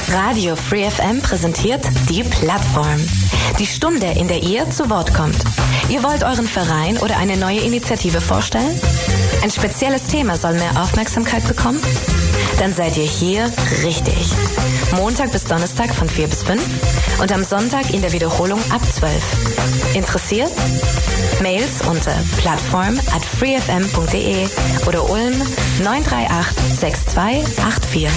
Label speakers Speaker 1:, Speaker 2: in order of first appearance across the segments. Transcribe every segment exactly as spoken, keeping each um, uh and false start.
Speaker 1: Radio Free F M präsentiert die Plattform. Die Stunde, in der ihr zu Wort kommt. Ihr wollt euren Verein oder eine neue Initiative vorstellen? Ein spezielles Thema soll mehr Aufmerksamkeit bekommen? Dann seid ihr hier richtig. Montag bis Donnerstag von vier bis fünf und am Sonntag in der Wiederholung ab zwölf. Interessiert? Mails unter plattform at freefm.de oder Ulm neun drei acht sechs zwei acht vier.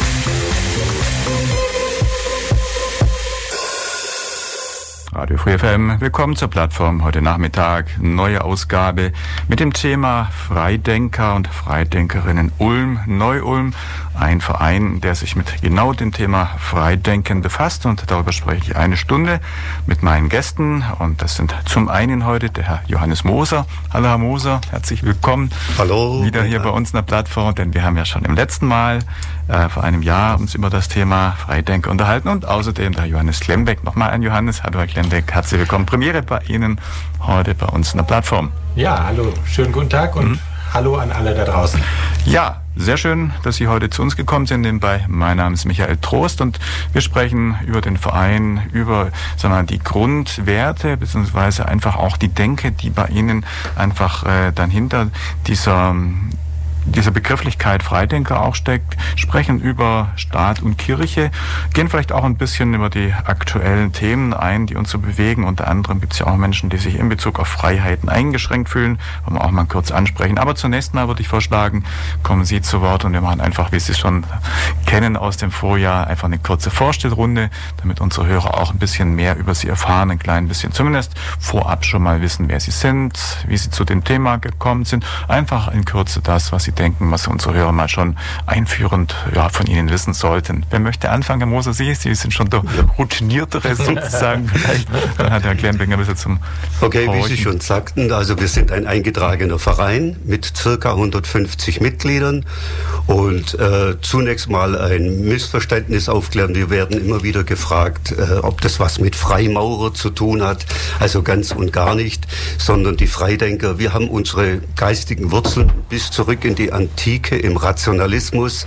Speaker 2: Radio Free F M, willkommen zur Plattform. Heute Nachmittag neue Ausgabe mit dem Thema Freidenker und Freidenkerinnen Ulm, Neu-Ulm. Ein Verein, der sich mit genau dem Thema Freidenken befasst, und darüber spreche ich eine Stunde mit meinen Gästen. Und das sind zum einen heute der Herr Johannes Moser. Hallo Herr Moser, herzlich willkommen.
Speaker 3: Hallo.
Speaker 2: Wieder hier bei uns in der Plattform, denn wir haben ja schon im letzten Mal äh, vor einem Jahr uns über das Thema Freidenker unterhalten. Und außerdem der Johannes Klembeck. Nochmal ein Johannes. Hallo Herr Klembeck, herzlich willkommen. Premiere bei Ihnen heute bei uns in der Plattform.
Speaker 4: Ja, hallo, schönen guten Tag und mhm. hallo an alle da draußen.
Speaker 2: Ja, sehr schön, dass Sie heute zu uns gekommen sind. Nebenbei, mein Name ist Michael Trost und wir sprechen über den Verein, über sagen wir mal, die Grundwerte beziehungsweise einfach auch die Denke, die bei Ihnen einfach äh, dann hinter dieser dieser Begrifflichkeit Freidenker auch steckt, sprechen über Staat und Kirche, gehen vielleicht auch ein bisschen über die aktuellen Themen ein, die uns so bewegen. Unter anderem gibt es ja auch Menschen, die sich in Bezug auf Freiheiten eingeschränkt fühlen, wollen wir auch mal kurz ansprechen. Aber zunächst mal würde ich vorschlagen, kommen Sie zu Wort und wir machen einfach, wie Sie es schon kennen aus dem Vorjahr, einfach eine kurze Vorstellrunde, damit unsere Hörer auch ein bisschen mehr über Sie erfahren, ein klein bisschen zumindest vorab schon mal wissen, wer Sie sind, wie Sie zu dem Thema gekommen sind. Einfach in Kürze das, was Sie denken, was unsere Hörer mal schon einführend ja, von Ihnen wissen sollten. Wer möchte anfangen, Herr Moser? Sie, Sie sind schon der Routiniertere sozusagen. Vielleicht dann hat Herr Klembeck ein bisschen zum
Speaker 3: Okay,
Speaker 2: Horchen.
Speaker 3: Wie Sie schon sagten, also wir sind ein eingetragener Verein mit circa hundertfünfzig Mitgliedern und äh, zunächst mal ein Missverständnis aufklären. Wir werden immer wieder gefragt, äh, ob das was mit Freimaurer zu tun hat. Also ganz und gar nicht, sondern die Freidenker, wir haben unsere geistigen Wurzeln bis zurück in die Antike im Rationalismus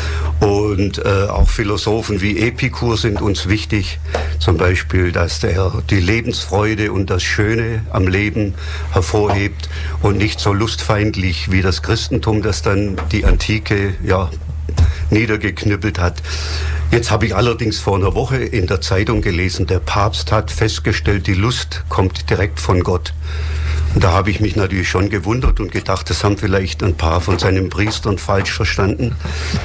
Speaker 3: und äh, auch Philosophen wie Epikur sind uns wichtig, zum Beispiel, dass er die Lebensfreude und das Schöne am Leben hervorhebt und nicht so lustfeindlich wie das Christentum, das dann die Antike ja niedergeknüppelt hat. Jetzt habe ich allerdings vor einer Woche in der Zeitung gelesen, der Papst hat festgestellt, die Lust kommt direkt von Gott. Und da habe ich mich natürlich schon gewundert und gedacht, das haben vielleicht ein paar von seinen Priestern falsch verstanden.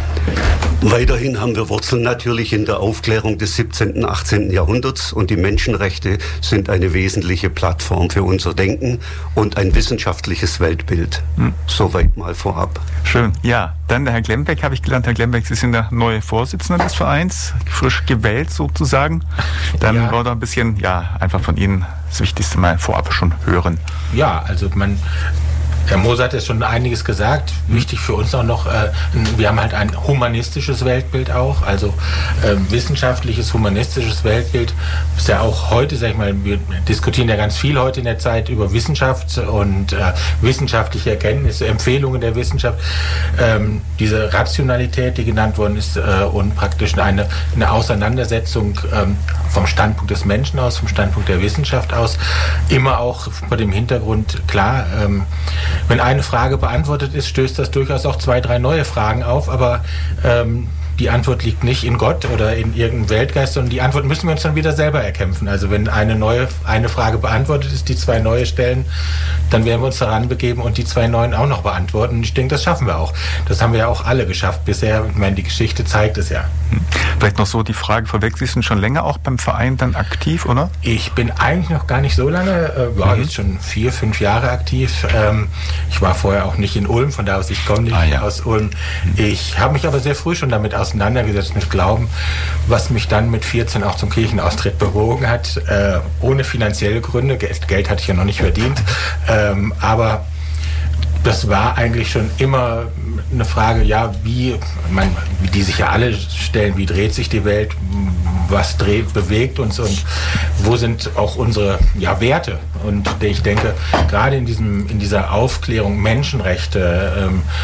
Speaker 3: Weiterhin haben wir Wurzeln natürlich in der Aufklärung des siebzehnten, achtzehnten Jahrhunderts und die Menschenrechte sind eine wesentliche Plattform für unser Denken und ein wissenschaftliches Weltbild. Hm. Soweit mal vorab.
Speaker 2: Schön. Ja, dann der Herr Klembeck, habe ich gelernt. Herr Klembeck, Sie sind der neue Vorsitzende des Vereins, frisch gewählt sozusagen. Dann ja. wollen wir ein bisschen, ja, einfach von Ihnen das Wichtigste mal vorab schon hören.
Speaker 4: Ja, also man... Herr Moser hat jetzt schon einiges gesagt. Wichtig für uns auch noch, äh, wir haben halt ein humanistisches Weltbild auch, also äh, wissenschaftliches, humanistisches Weltbild. Ist ja auch heute, sag ich mal, wir diskutieren ja ganz viel heute in der Zeit über Wissenschaft und äh, wissenschaftliche Erkenntnisse, Empfehlungen der Wissenschaft. Ähm, diese Rationalität, die genannt worden ist, äh, und praktisch eine, eine Auseinandersetzung ähm, vom Standpunkt des Menschen aus, vom Standpunkt der Wissenschaft aus, immer auch vor dem Hintergrund, klar, ähm, wenn eine Frage beantwortet ist, stößt das durchaus auch zwei, drei neue Fragen auf, aber ähm, die Antwort liegt nicht in Gott oder in irgendeinem Weltgeist, sondern die Antwort müssen wir uns dann wieder selber erkämpfen. Also wenn eine neue eine Frage beantwortet ist, die zwei neue stellen, dann werden wir uns daran begeben und die zwei neuen auch noch beantworten. Und ich denke, das schaffen wir auch. Das haben wir ja auch alle geschafft bisher. Ich meine, die Geschichte zeigt es ja.
Speaker 2: Vielleicht noch so die Frage vorweg, Sie sind schon länger auch beim Verein dann aktiv, oder?
Speaker 4: Ich bin eigentlich noch gar nicht so lange, äh, war mhm. jetzt schon vier, fünf Jahre aktiv. Ähm, ich war vorher auch nicht in Ulm, von da aus, ich komme nicht ah, ja. aus Ulm. Ich habe mich aber sehr früh schon damit auseinandergesetzt mit Glauben, was mich dann mit vierzehn auch zum Kirchenaustritt bewogen hat, äh, ohne finanzielle Gründe. Geld, Geld hatte ich ja noch nicht verdient, ähm, aber das war eigentlich schon immer eine Frage, ja, wie, man, die sich ja alle stellen, wie dreht sich die Welt, was dreht, bewegt uns und wo sind auch unsere ja, Werte? Und ich denke, gerade in diesem, in dieser Aufklärung Menschenrechte, ähm,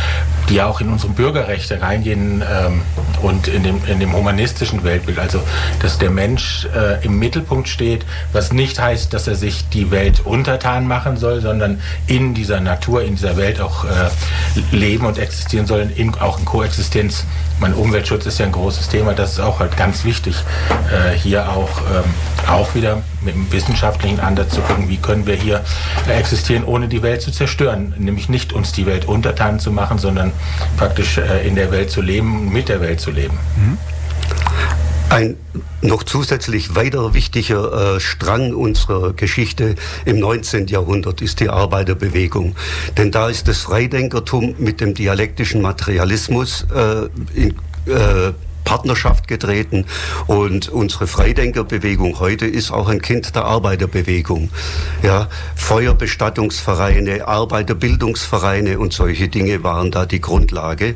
Speaker 4: die ja auch in unsere Bürgerrechte reingehen ähm, und in dem, in dem humanistischen Weltbild. Also, dass der Mensch äh, im Mittelpunkt steht, was nicht heißt, dass er sich die Welt untertan machen soll, sondern in dieser Natur, in dieser Welt auch äh, leben und existieren soll, in, auch in Koexistenz. Mein Umweltschutz ist ja ein großes Thema, das ist auch halt ganz wichtig, äh, hier auch, ähm, auch wieder mit einem wissenschaftlichen Ansatz zu gucken, wie können wir hier äh, existieren, ohne die Welt zu zerstören. Nämlich nicht uns die Welt untertan zu machen, sondern praktisch äh, in der Welt zu leben, mit der Welt zu leben.
Speaker 3: Mhm. Ein noch zusätzlich weiter wichtiger äh, Strang unserer Geschichte im neunzehnten Jahrhundert ist die Arbeiterbewegung. Denn da ist das Freidenkertum mit dem dialektischen Materialismus äh, in äh, Partnerschaft getreten, und unsere Freidenkerbewegung heute ist auch ein Kind der Arbeiterbewegung. Ja, Feuerbestattungsvereine, Arbeiterbildungsvereine und solche Dinge waren da die Grundlage.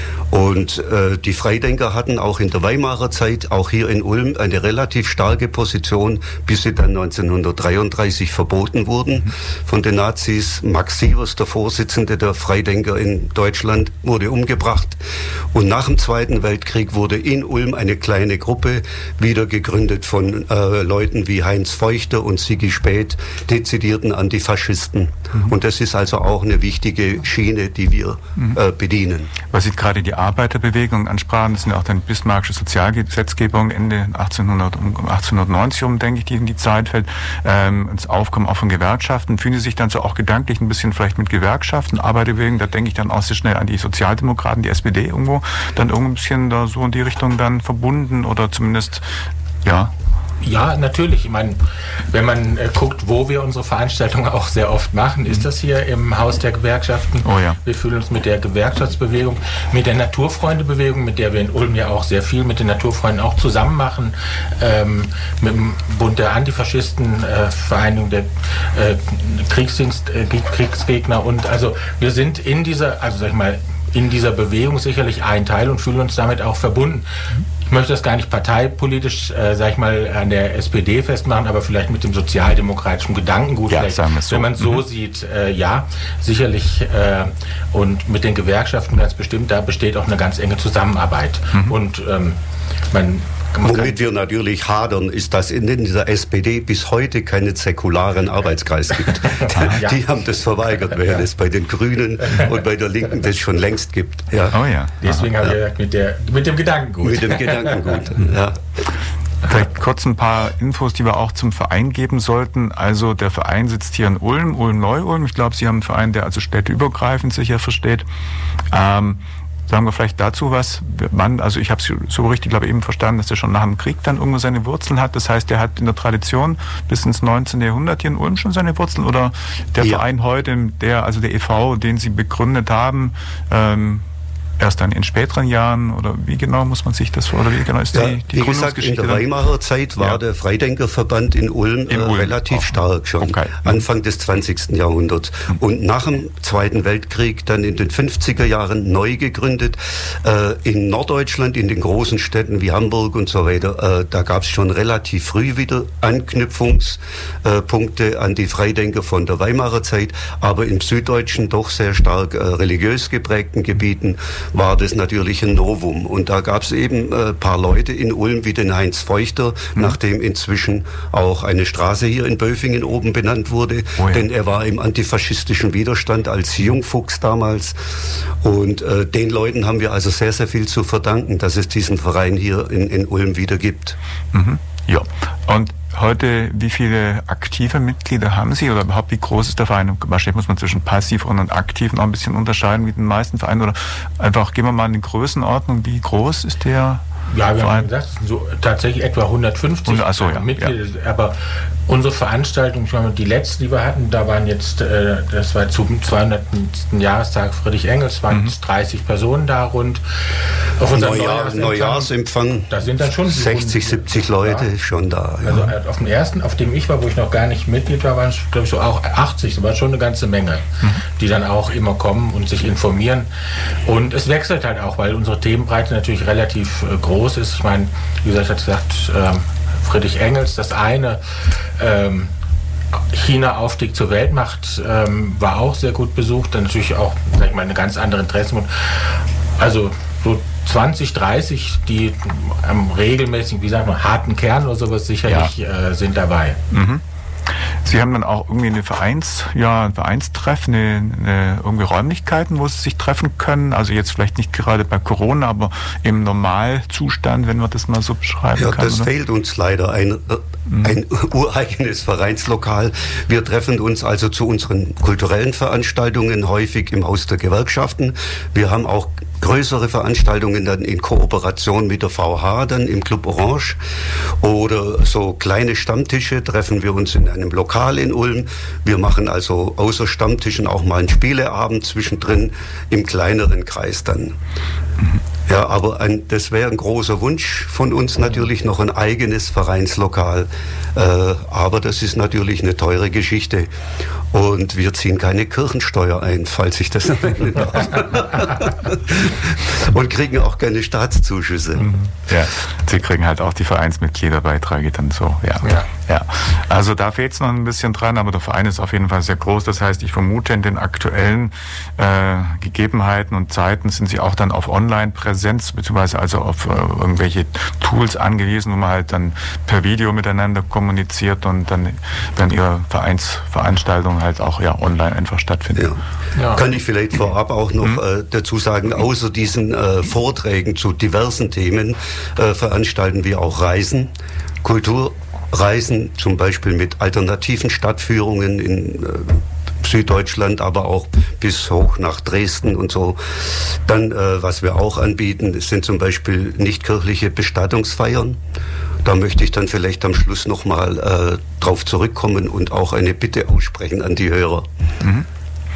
Speaker 3: Und äh, die Freidenker hatten auch in der Weimarer Zeit, auch hier in Ulm, eine relativ starke Position, bis sie dann neunzehnhundertdreiunddreißig verboten wurden von den Nazis. Max Sievers, der Vorsitzende der Freidenker in Deutschland, wurde umgebracht. Und nach dem Zweiten Weltkrieg wurde in Ulm eine kleine Gruppe wieder gegründet von äh, Leuten wie Heinz Feuchter und Sigi Späth, dezidierten Antifaschisten. Mhm. Und das ist also auch eine wichtige Schiene, die wir mhm. äh, bedienen.
Speaker 2: Was Sie gerade die Arbeiterbewegung ansprachen, das sind ja auch dann bismarckische Sozialgesetzgebung Ende achtzehnhundert, um achtzehnhundertneunzig rum, denke ich, die in die Zeit fällt, ähm, das Aufkommen auch von Gewerkschaften. Fühlen Sie sich dann so auch gedanklich ein bisschen vielleicht mit Gewerkschaften, Arbeiterbewegung, da denke ich dann auch sehr schnell an die Sozialdemokraten, die S P D irgendwo, dann irgendwo ein bisschen da so in die Richtung dann verbunden oder zumindest, ja?
Speaker 4: Ja, natürlich. Ich meine, wenn man äh, guckt, wo wir unsere Veranstaltungen auch sehr oft machen, ist das hier im Haus der Gewerkschaften.
Speaker 2: Oh ja.
Speaker 4: Wir fühlen uns mit der Gewerkschaftsbewegung, mit der Naturfreundebewegung, mit der wir in Ulm ja auch sehr viel mit den Naturfreunden auch zusammen machen, ähm, mit dem Bund der Antifaschisten, äh, Vereinigung der äh, Kriegsdienst, äh, Kriegsgegner, und also wir sind in dieser, also sag ich mal, in dieser Bewegung sicherlich ein Teil und fühlen uns damit auch verbunden. Ich möchte das gar nicht parteipolitisch, äh, sag ich mal, an der S P D festmachen, aber vielleicht mit dem sozialdemokratischen Gedankengut,
Speaker 2: ja,
Speaker 4: vielleicht,
Speaker 2: sagen wir so.
Speaker 4: wenn man so
Speaker 2: mhm.
Speaker 4: sieht, äh, ja, sicherlich, äh, und mit den Gewerkschaften ganz bestimmt, da besteht auch eine ganz enge Zusammenarbeit. Mhm. Und ähm, man
Speaker 3: Womit wir natürlich hadern, ist, dass in dieser S P D bis heute keinen säkularen Arbeitskreis gibt.
Speaker 4: Ja.
Speaker 3: Die haben das verweigert, während es bei den Grünen und bei der Linken das schon längst gibt. Ja.
Speaker 2: Oh ja.
Speaker 4: Deswegen habe ich gesagt, mit, der, mit dem Gedankengut.
Speaker 3: Mit dem Gedankengut, ja.
Speaker 2: Vielleicht kurz ein paar Infos, die wir auch zum Verein geben sollten. Also der Verein sitzt hier in Ulm, Ulm-Neu-Ulm. Ich glaube, Sie haben einen Verein, der also städteübergreifend sicher versteht. Ähm, Sagen wir vielleicht dazu was. Wann, also ich habe es so richtig, glaube ich, eben verstanden, dass der schon nach dem Krieg dann irgendwo seine Wurzeln hat. Das heißt, der hat in der Tradition bis ins neunzehnten Jahrhundert hier in Ulm schon seine Wurzeln, oder der ja. Verein heute, der, also der e V, den Sie begründet haben, ähm, erst dann in späteren Jahren, oder wie genau muss man sich das vor, oder wie genau ist
Speaker 3: ja,
Speaker 2: die, die
Speaker 3: wie gesagt, in der Weimarer Zeit war ja. der Freidenkerverband in Ulm, in äh, Ulm relativ auch stark schon, okay. Anfang des zwanzigsten Jahrhunderts. Mhm. Und nach dem Zweiten Weltkrieg dann in den fünfziger Jahren neu gegründet. Äh, in Norddeutschland, in den großen Städten wie Hamburg und so weiter, äh, da gab es schon relativ früh wieder Anknüpfungspunkte äh, an die Freidenker von der Weimarer Zeit, aber im süddeutschen, doch sehr stark äh, religiös geprägten Gebieten war das natürlich ein Novum. Und da gab es eben ein äh, paar Leute in Ulm wie den Heinz Feuchter, mhm. nachdem inzwischen auch eine Straße hier in Böfingen oben benannt wurde, oh ja. denn er war im antifaschistischen Widerstand als Jungfuchs damals. Und äh, den Leuten haben wir also sehr, sehr viel zu verdanken, dass es diesen Verein hier in, in Ulm wieder gibt.
Speaker 2: Mhm. Ja, und heute, wie viele aktive Mitglieder haben Sie, oder überhaupt wie groß ist der Verein? Wahrscheinlich muss man zwischen passiv und aktiv noch ein bisschen unterscheiden wie den meisten Vereinen, oder einfach gehen wir mal in die Größenordnung, wie groß ist der
Speaker 4: Ja, wir
Speaker 2: Verein?
Speaker 4: haben gesagt, so tatsächlich etwa hundertfünfzig
Speaker 2: Ach so, ja,
Speaker 4: Mitglieder,
Speaker 2: ja.
Speaker 4: aber unsere Veranstaltung, ich meine, die letzte, die wir hatten, da waren jetzt, äh, das war zum zweihundertsten Jahrestag Friedrich Engels, waren mhm. dreißig Personen da rund. Auf unserem
Speaker 3: Neujahr, Neujahrsempfang,
Speaker 4: da sind dann schon
Speaker 3: sechzig, siebzig Leute ja. schon da. Ja.
Speaker 4: Also auf dem ersten, auf dem ich war, wo ich noch gar nicht Mitglied war, waren es, glaube ich, so auch achtzig, das war schon eine ganze Menge, mhm. die dann auch immer kommen und sich informieren. Und es wechselt halt auch, weil unsere Themenbreite natürlich relativ äh, groß ist. Ich meine, wie gesagt, hat gesagt, ähm, Friedrich Engels, das eine, ähm, China-Aufstieg zur Weltmacht ähm, war auch sehr gut besucht. Dann natürlich auch, sag ich mal, eine ganz andere Interessen. Also so zwanzig, dreißig, die am regelmäßigen, wie sagt man, harten Kern oder sowas sicherlich ja. äh, sind dabei.
Speaker 2: Mhm. Sie haben dann auch irgendwie eine Vereins, ja, ein Vereinstreff, eine, eine, irgendwie Räumlichkeiten, wo Sie sich treffen können. Also jetzt vielleicht nicht gerade bei Corona, aber im Normalzustand, wenn man das mal so beschreiben
Speaker 3: ja,
Speaker 2: kann.
Speaker 3: Ja, das
Speaker 2: oder?
Speaker 3: fehlt uns leider, ein, mhm. ein ureigenes Vereinslokal. Wir treffen uns also zu unseren kulturellen Veranstaltungen häufig im Haus der Gewerkschaften. Wir haben auch größere Veranstaltungen dann in Kooperation mit der V H, dann im Club Orange. Oder so kleine Stammtische treffen wir uns in einem Lokal in Ulm. Wir machen also außer Stammtischen auch mal einen Spieleabend zwischendrin im kleineren Kreis dann. Mhm. Ja, aber ein, das wäre ein großer Wunsch von uns natürlich, noch ein eigenes Vereinslokal. Äh, aber das ist natürlich eine teure Geschichte. Und wir ziehen keine Kirchensteuer ein, falls ich das erwähnen darf. Und kriegen auch keine Staatszuschüsse.
Speaker 2: Mhm. Ja, Sie kriegen halt auch die Vereinsmitgliederbeiträge dann so, ja.
Speaker 4: Ja.
Speaker 2: Ja. Also da fehlt es noch ein bisschen dran, aber der Verein ist auf jeden Fall sehr groß. Das heißt, ich vermute, in den aktuellen äh, Gegebenheiten und Zeiten sind Sie auch dann auf Online-Präsenz, beziehungsweise also auf äh, irgendwelche Tools angewiesen, wo man halt dann per Video miteinander kommuniziert und dann, wenn Ihre Vereinsveranstaltung halt auch ja online einfach stattfindet.
Speaker 3: Ja.
Speaker 4: Ja.
Speaker 3: Kann ich vielleicht vorab auch noch
Speaker 2: mhm.
Speaker 3: äh, dazu sagen, außer diesen äh, Vorträgen zu diversen Themen äh, veranstalten wir auch Reisen, Kulturreisen, zum Beispiel mit alternativen Stadtführungen in äh, Süddeutschland, aber auch bis hoch nach Dresden und so. Dann, äh, was wir auch anbieten, sind zum Beispiel nichtkirchliche Bestattungsfeiern. Da möchte ich dann vielleicht am Schluss nochmal äh, drauf zurückkommen und auch eine Bitte aussprechen an die Hörer.
Speaker 2: Mhm.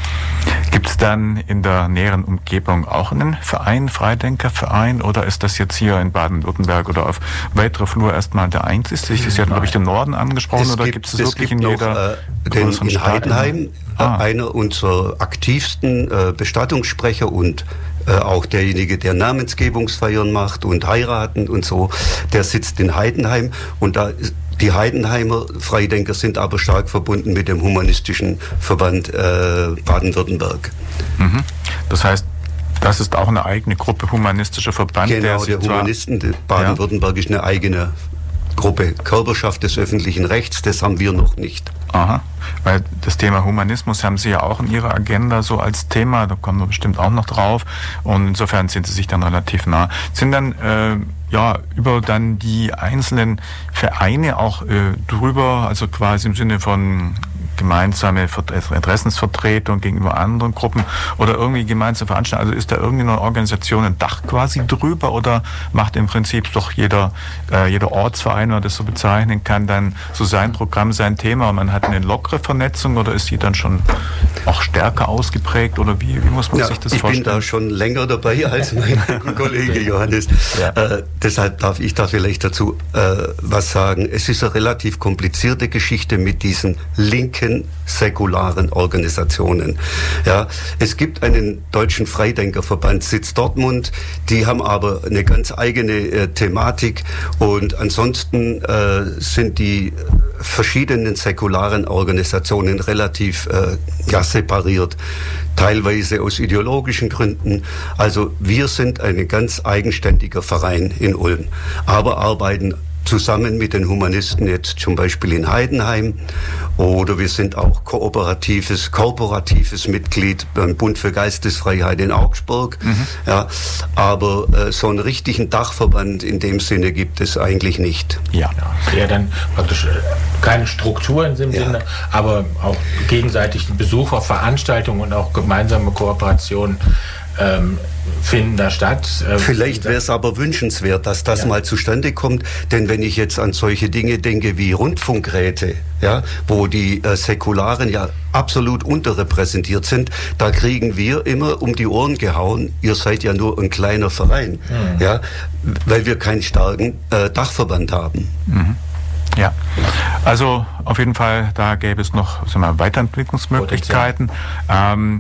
Speaker 2: Gibt es dann in der näheren Umgebung auch einen Verein, Freidenkerverein, oder ist das jetzt hier in Baden-Württemberg oder auf weiterer Flur erstmal der einzige? Sie ist ja, glaube ich, den Norden angesprochen,
Speaker 3: es
Speaker 2: oder
Speaker 3: gibt,
Speaker 2: gibt es
Speaker 3: es
Speaker 2: wirklich
Speaker 3: gibt
Speaker 2: in
Speaker 3: noch,
Speaker 2: jeder
Speaker 3: äh, den,
Speaker 2: größeren
Speaker 3: in
Speaker 2: Stadt?
Speaker 3: Heidenheim,
Speaker 2: Ah.
Speaker 3: äh, einer unserer aktivsten äh, Bestattungssprecher und äh, auch derjenige, der Namensgebungsfeiern macht und heiraten und so, der sitzt in Heidenheim, und da ist die Heidenheimer Freidenker sind aber stark verbunden mit dem Humanistischen Verband äh, Baden-Württemberg.
Speaker 2: Mhm. Das heißt, das ist auch eine eigene Gruppe, Humanistischer Verband.
Speaker 3: Genau, der, der Humanisten Baden-Württemberg ja. ist eine eigene Gruppe. Körperschaft des öffentlichen Rechts, das haben wir noch nicht.
Speaker 2: Aha, weil das Thema Humanismus haben Sie ja auch in Ihrer Agenda so als Thema, da kommen wir bestimmt auch noch drauf, und insofern sind Sie sich dann relativ nah. Sind dann äh, ja über dann die einzelnen Vereine auch äh, drüber, also quasi im Sinne von gemeinsame Interessensvertretung gegenüber anderen Gruppen oder irgendwie gemeinsame Veranstaltungen, also ist da irgendeine Organisation ein Dach quasi drüber, oder macht im Prinzip doch jeder, äh, jeder Ortsverein, wenn man das so bezeichnen kann, dann so sein Programm, sein Thema, und man hat eine lockere Vernetzung, oder ist die dann schon auch stärker ausgeprägt, oder wie, wie muss man
Speaker 3: ja,
Speaker 2: sich das
Speaker 3: ich
Speaker 2: vorstellen?
Speaker 3: Ich bin da schon länger dabei als mein Kollege Johannes. Ja. Äh, deshalb darf ich da vielleicht dazu äh, was sagen. Es ist eine relativ komplizierte Geschichte mit diesen linken säkularen Organisationen. Ja, es gibt einen deutschen Freidenkerverband, Sitz Dortmund, die haben aber eine ganz eigene äh, Thematik, und ansonsten äh, sind die verschiedenen säkularen Organisationen relativ äh, ja, separiert, teilweise aus ideologischen Gründen. Also wir sind ein ganz eigenständiger Verein in Ulm, aber arbeiten zusammen mit den Humanisten jetzt zum Beispiel in Heidenheim, oder wir sind auch kooperatives, korporatives Mitglied beim Bund für Geistesfreiheit in Augsburg. Mhm. Ja, aber äh, so einen richtigen Dachverband in dem Sinne gibt es eigentlich nicht.
Speaker 4: Ja, ja dann praktisch keine Struktur in dem ja. Sinne, aber auch gegenseitig Besucher, Veranstaltungen und auch gemeinsame Kooperationen ähm, finden da statt. Äh,
Speaker 3: Vielleicht wäre es aber wünschenswert, dass das ja. mal zustande kommt, denn wenn ich jetzt an solche Dinge denke wie Rundfunkräte, ja, wo die äh, Säkularen ja absolut unterrepräsentiert sind, da kriegen wir immer um die Ohren gehauen, ihr seid ja nur ein kleiner Verein, mhm. ja, weil wir keinen starken äh, Dachverband haben.
Speaker 2: Mhm. Ja, also auf jeden Fall, da gäbe es noch, sagen wir, Weiterentwicklungsmöglichkeiten. Ähm,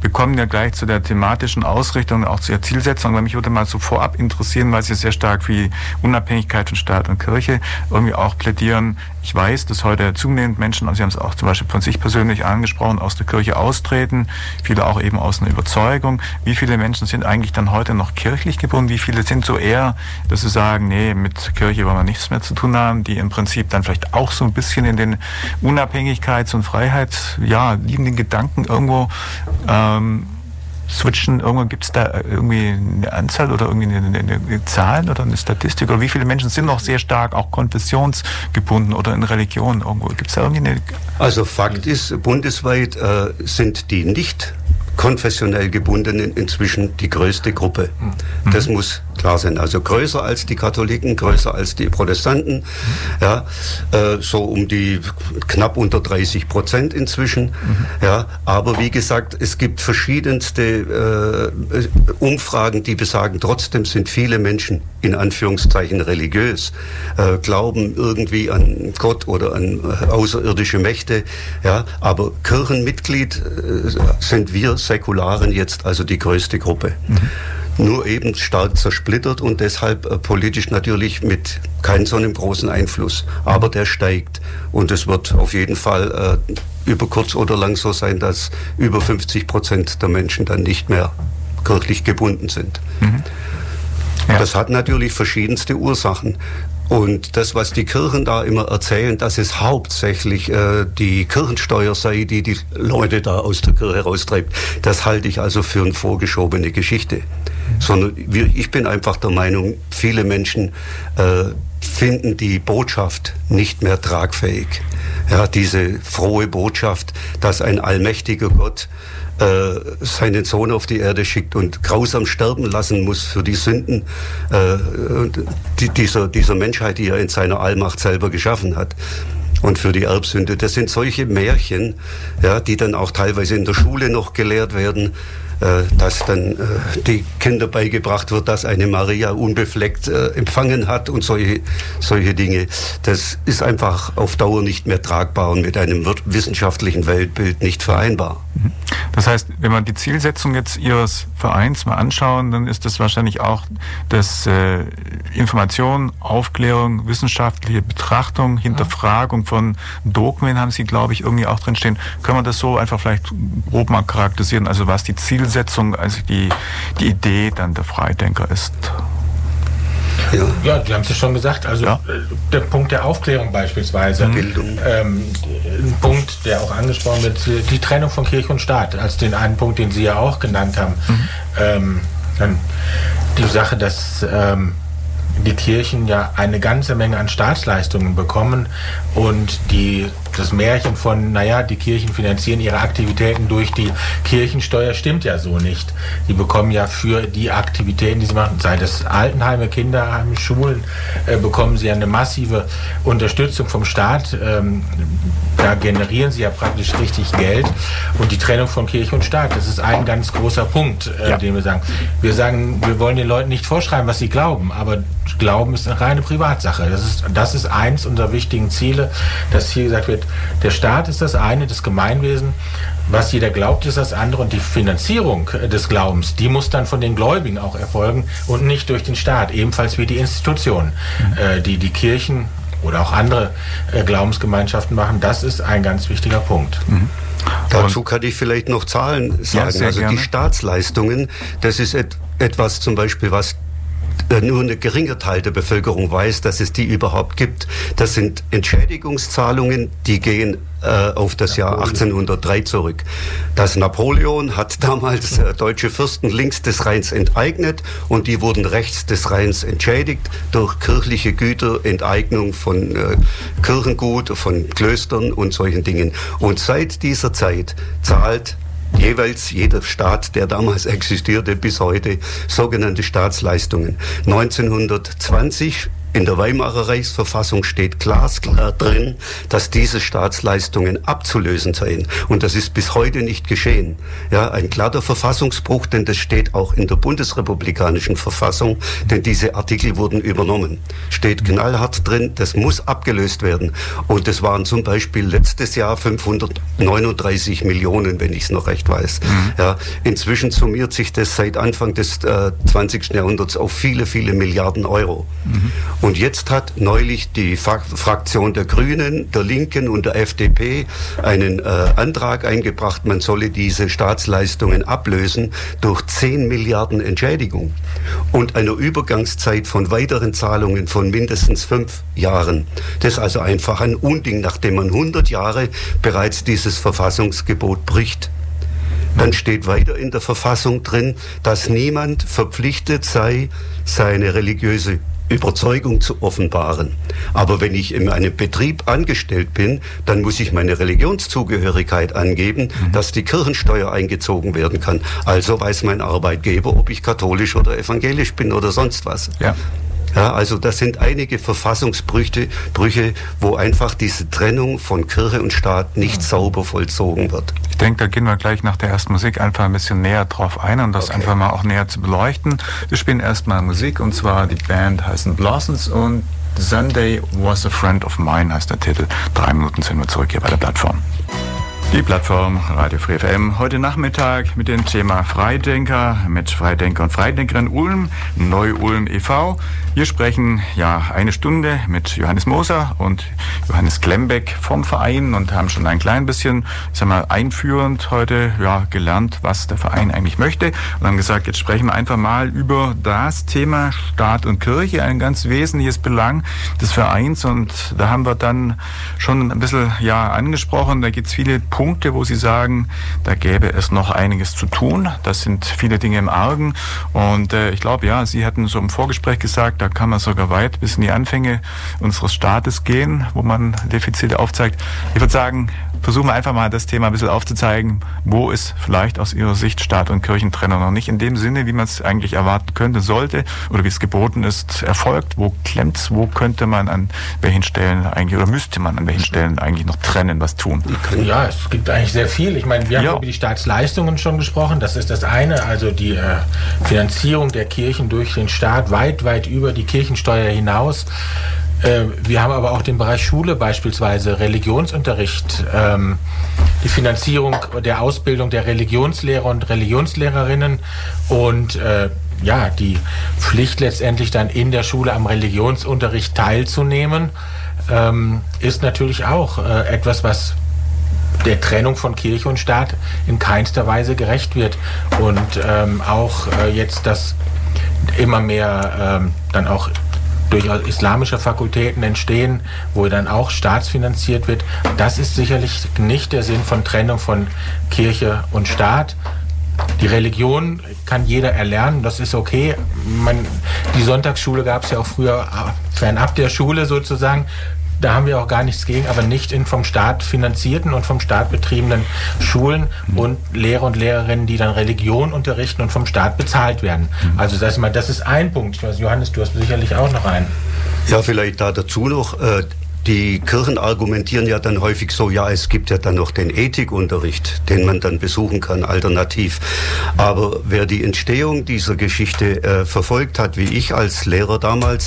Speaker 2: Wir kommen ja gleich zu der thematischen Ausrichtung, auch zur Zielsetzung, weil mich würde mal so vorab interessieren, weil Sie sehr stark für die Unabhängigkeit von Staat und Kirche irgendwie auch plädieren. Ich weiß, dass heute zunehmend Menschen, also Sie haben es auch zum Beispiel von sich persönlich angesprochen, aus der Kirche austreten, viele auch eben aus einer Überzeugung. Wie viele Menschen sind eigentlich dann heute noch kirchlich gebunden? Wie viele sind so eher, dass sie sagen, nee, mit Kirche wollen wir nichts mehr zu tun haben, die im Prinzip dann vielleicht auch so ein bisschen in den Unabhängigkeits- und Freiheits-, ja, liebenden Gedanken irgendwo ähm, switchen? Irgendwo gibt es da irgendwie eine Anzahl oder irgendwie eine, eine, eine Zahlen oder eine Statistik? Oder wie viele Menschen sind noch sehr stark auch konfessionsgebunden oder in Religion irgendwo? Gibt es da irgendwie eine...
Speaker 3: Also Fakt ist, bundesweit äh, sind die nicht konfessionell Gebundenen inzwischen die größte Gruppe. Mhm. Das muss klar sein. Also größer als die Katholiken, größer als die Protestanten. Mhm. Ja, äh, so um die knapp unter dreißig Prozent inzwischen. Mhm. Ja, aber wie gesagt, es gibt verschiedenste äh, Umfragen, die besagen, trotzdem sind viele Menschen in Anführungszeichen religiös, äh, glauben irgendwie an Gott oder an äh, außerirdische Mächte. Ja, aber Kirchenmitglied äh, sind wir Säkularen jetzt also die größte Gruppe. Mhm. Nur eben stark zersplittert und deshalb äh, politisch natürlich mit keinem so einem großen Einfluss. Aber der steigt und es wird auf jeden Fall äh, über kurz oder lang so sein, dass über fünfzig Prozent der Menschen dann nicht mehr kirchlich gebunden sind. Mhm. Ja. Das hat natürlich verschiedenste Ursachen. Und das, was die Kirchen da immer erzählen, dass es hauptsächlich äh, die Kirchensteuer sei, die die Leute da aus der Kirche raustreibt, das halte ich also für eine vorgeschobene Geschichte. Mhm. Sondern wir, ich bin einfach der Meinung, viele Menschen äh, finden die Botschaft nicht mehr tragfähig. Ja, diese frohe Botschaft, dass ein allmächtiger Gott äh, seinen Sohn auf die Erde schickt und grausam sterben lassen muss für die Sünden äh, die, dieser, dieser Menschheit, die er in seiner Allmacht selber geschaffen hat. Und für die Erbsünde. Das sind solche Märchen, ja, die dann auch teilweise in der Schule noch gelehrt werden, äh, dass dann äh, die Kinder beigebracht wird, dass eine Maria unbefleckt äh, empfangen hat und solche, solche Dinge. Das ist einfach auf Dauer nicht mehr tragbar und mit einem wissenschaftlichen Weltbild nicht vereinbar.
Speaker 2: Das heißt, wenn wir die Zielsetzung jetzt Ihres Vereins mal anschauen, dann ist das wahrscheinlich auch, dass äh, Information, Aufklärung, wissenschaftliche Betrachtung, Hinterfragung von Dogmen haben Sie, glaube ich, irgendwie auch drinstehen. Können wir das so einfach vielleicht grob mal charakterisieren, also was die Zielsetzung, also die, die Idee dann der Freidenker ist?
Speaker 4: Ja, ja, Sie haben es ja schon gesagt, also ja. Der Punkt der Aufklärung beispielsweise, Bildung. Ähm, ein Punkt, der auch angesprochen wird, die Trennung von Kirche und Staat, als den einen Punkt, den Sie ja auch genannt haben. Mhm. Ähm, dann die Sache, dass ähm, die Kirchen ja eine ganze Menge an Staatsleistungen bekommen und die, das Märchen von, naja, die Kirchen finanzieren ihre Aktivitäten durch die Kirchensteuer stimmt ja so nicht. Die bekommen ja für die Aktivitäten, die sie machen, sei das Altenheime, Kinderheime, Schulen, äh, bekommen sie ja eine massive Unterstützung vom Staat. Ähm, da generieren sie ja praktisch richtig Geld. Und die Trennung von Kirche und Staat, das ist ein ganz großer Punkt, äh, ja. den wir sagen. Wir sagen, wir wollen den Leuten nicht vorschreiben, was sie glauben, aber Glauben ist eine reine Privatsache. Das ist, das ist eins unserer wichtigen Ziele, dass hier gesagt wird, der Staat ist das eine, das Gemeinwesen, was jeder glaubt, ist das andere und die Finanzierung des Glaubens, die muss dann von den Gläubigen auch erfolgen und nicht durch den Staat, ebenfalls wie die Institutionen, mhm. äh, die die Kirchen oder auch andere äh, Glaubensgemeinschaften machen. Das ist ein ganz wichtiger Punkt.
Speaker 3: Mhm. Dazu kann ich vielleicht noch Zahlen sagen. Ja, also gerne. Die Staatsleistungen, das ist et- etwas zum Beispiel, was nur ein geringer Teil der Bevölkerung weiß, dass es die überhaupt gibt. Das sind Entschädigungszahlungen, die gehen äh, auf das Jahr achtzehnhundertdrei zurück. Das Napoleon hat damals äh, deutsche Fürsten links des Rheins enteignet und die wurden rechts des Rheins entschädigt durch kirchliche Güter, Enteignung von äh, Kirchengut, von Klöstern und solchen Dingen. Und seit dieser Zeit zahlt jeweils jeder Staat, der damals existierte, bis heute sogenannte Staatsleistungen. neunzehnhundertzwanzig In der Weimarer Reichsverfassung steht glasklar drin, dass diese Staatsleistungen abzulösen seien. Und das ist bis heute nicht geschehen. Ja, ein glatter Verfassungsbruch, denn das steht auch in der bundesrepublikanischen Verfassung, denn diese Artikel wurden übernommen. Steht knallhart drin, das muss abgelöst werden. Und das waren zum Beispiel letztes Jahr fünfhundertneununddreißig Millionen, wenn ich es noch recht weiß. Mhm. Ja, inzwischen summiert sich das seit Anfang des äh, zwanzigsten Jahrhunderts auf viele, viele Milliarden Euro. Mhm. Und jetzt hat neulich die Fraktion der Grünen, der Linken und der F D P einen äh, Antrag eingebracht, man solle diese Staatsleistungen ablösen durch zehn Milliarden Entschädigung und einer Übergangszeit von weiteren Zahlungen von mindestens fünf Jahren. Das ist also einfach ein Unding, nachdem man hundert Jahre bereits dieses Verfassungsgebot bricht. Dann steht weiter in der Verfassung drin, dass niemand verpflichtet sei, seine religiöse Überzeugung zu offenbaren. Aber wenn ich in einem Betrieb angestellt bin, dann muss ich meine Religionszugehörigkeit angeben, mhm. dass die Kirchensteuer eingezogen werden kann. Also weiß mein Arbeitgeber, ob ich katholisch oder evangelisch bin oder sonst was. Ja. Ja, also das sind einige Verfassungsbrüche, Brüche, wo einfach diese Trennung von Kirche und Staat nicht mhm. sauber vollzogen wird.
Speaker 2: Ich denke, da gehen wir gleich nach der ersten Musik einfach ein bisschen näher drauf ein, um das okay. einfach mal auch näher zu beleuchten. Wir spielen erstmal Musik, und zwar die Band heißen Blossoms und Sunday Was a Friend of Mine heißt der Titel. Drei Minuten sind wir zurück hier bei der Plattform. Die Plattform Radio Free F M heute Nachmittag mit dem Thema Freidenker, mit Freidenker und Freidenkerin Ulm, Neu-Ulm e V. Wir sprechen ja eine Stunde mit Johannes Moser und Johannes Klembeck vom Verein und haben schon ein klein bisschen, ich sag mal, einführend heute ja gelernt, was der Verein eigentlich möchte, und haben gesagt, jetzt sprechen wir einfach mal über das Thema Staat und Kirche, ein ganz wesentliches Belang des Vereins, und da haben wir dann schon ein bisschen ja angesprochen, da gibt es viele Punkte, wo Sie sagen, da gäbe es noch einiges zu tun. Das sind viele Dinge im Argen. Und äh, ich glaube, ja, Sie hatten so im Vorgespräch gesagt, da kann man sogar weit bis in die Anfänge unseres Staates gehen, wo man Defizite aufzeigt. Ich würde sagen, versuchen wir einfach mal das Thema ein bisschen aufzuzeigen, wo ist vielleicht aus Ihrer Sicht Staat- und Kirchentrennung noch nicht in dem Sinne, wie man es eigentlich erwarten könnte, sollte, oder wie es geboten ist, erfolgt. Wo klemmt es? Wo könnte man an welchen Stellen eigentlich, oder müsste man an welchen Stellen eigentlich noch trennen, was tun?
Speaker 4: Ja, es gibt eigentlich sehr viel. Ich meine, wir haben ja über die Staatsleistungen schon gesprochen. Das ist das eine, also die äh, Finanzierung der Kirchen durch den Staat weit, weit über die Kirchensteuer hinaus. Äh, wir haben aber auch den Bereich Schule, beispielsweise Religionsunterricht, ähm, die Finanzierung der Ausbildung der Religionslehrer und Religionslehrerinnen und äh, ja, die Pflicht letztendlich dann in der Schule am Religionsunterricht teilzunehmen, ähm, ist natürlich auch äh, etwas, was der Trennung von Kirche und Staat in keinster Weise gerecht wird. Und ähm, auch äh, jetzt, dass immer mehr ähm, dann auch durchaus islamische Fakultäten entstehen, wo dann auch staatsfinanziert wird, das ist sicherlich nicht der Sinn von Trennung von Kirche und Staat. Die Religion kann jeder erlernen, das ist okay. Man, die Sonntagsschule gab es ja auch früher fernab der Schule sozusagen. Da haben wir auch gar nichts gegen, aber nicht in vom Staat finanzierten und vom Staat betriebenen Schulen und Lehrer und Lehrerinnen, die dann Religion unterrichten und vom Staat bezahlt werden. Also das ist, mal, das ist ein Punkt. Ich weiß, Johannes, du hast sicherlich auch noch einen.
Speaker 3: Ja, vielleicht da dazu noch. Äh Die Kirchen argumentieren ja dann häufig so, ja, es gibt ja dann noch den Ethikunterricht, den man dann besuchen kann, alternativ. Aber wer die Entstehung dieser Geschichte äh, verfolgt hat, wie ich als Lehrer damals,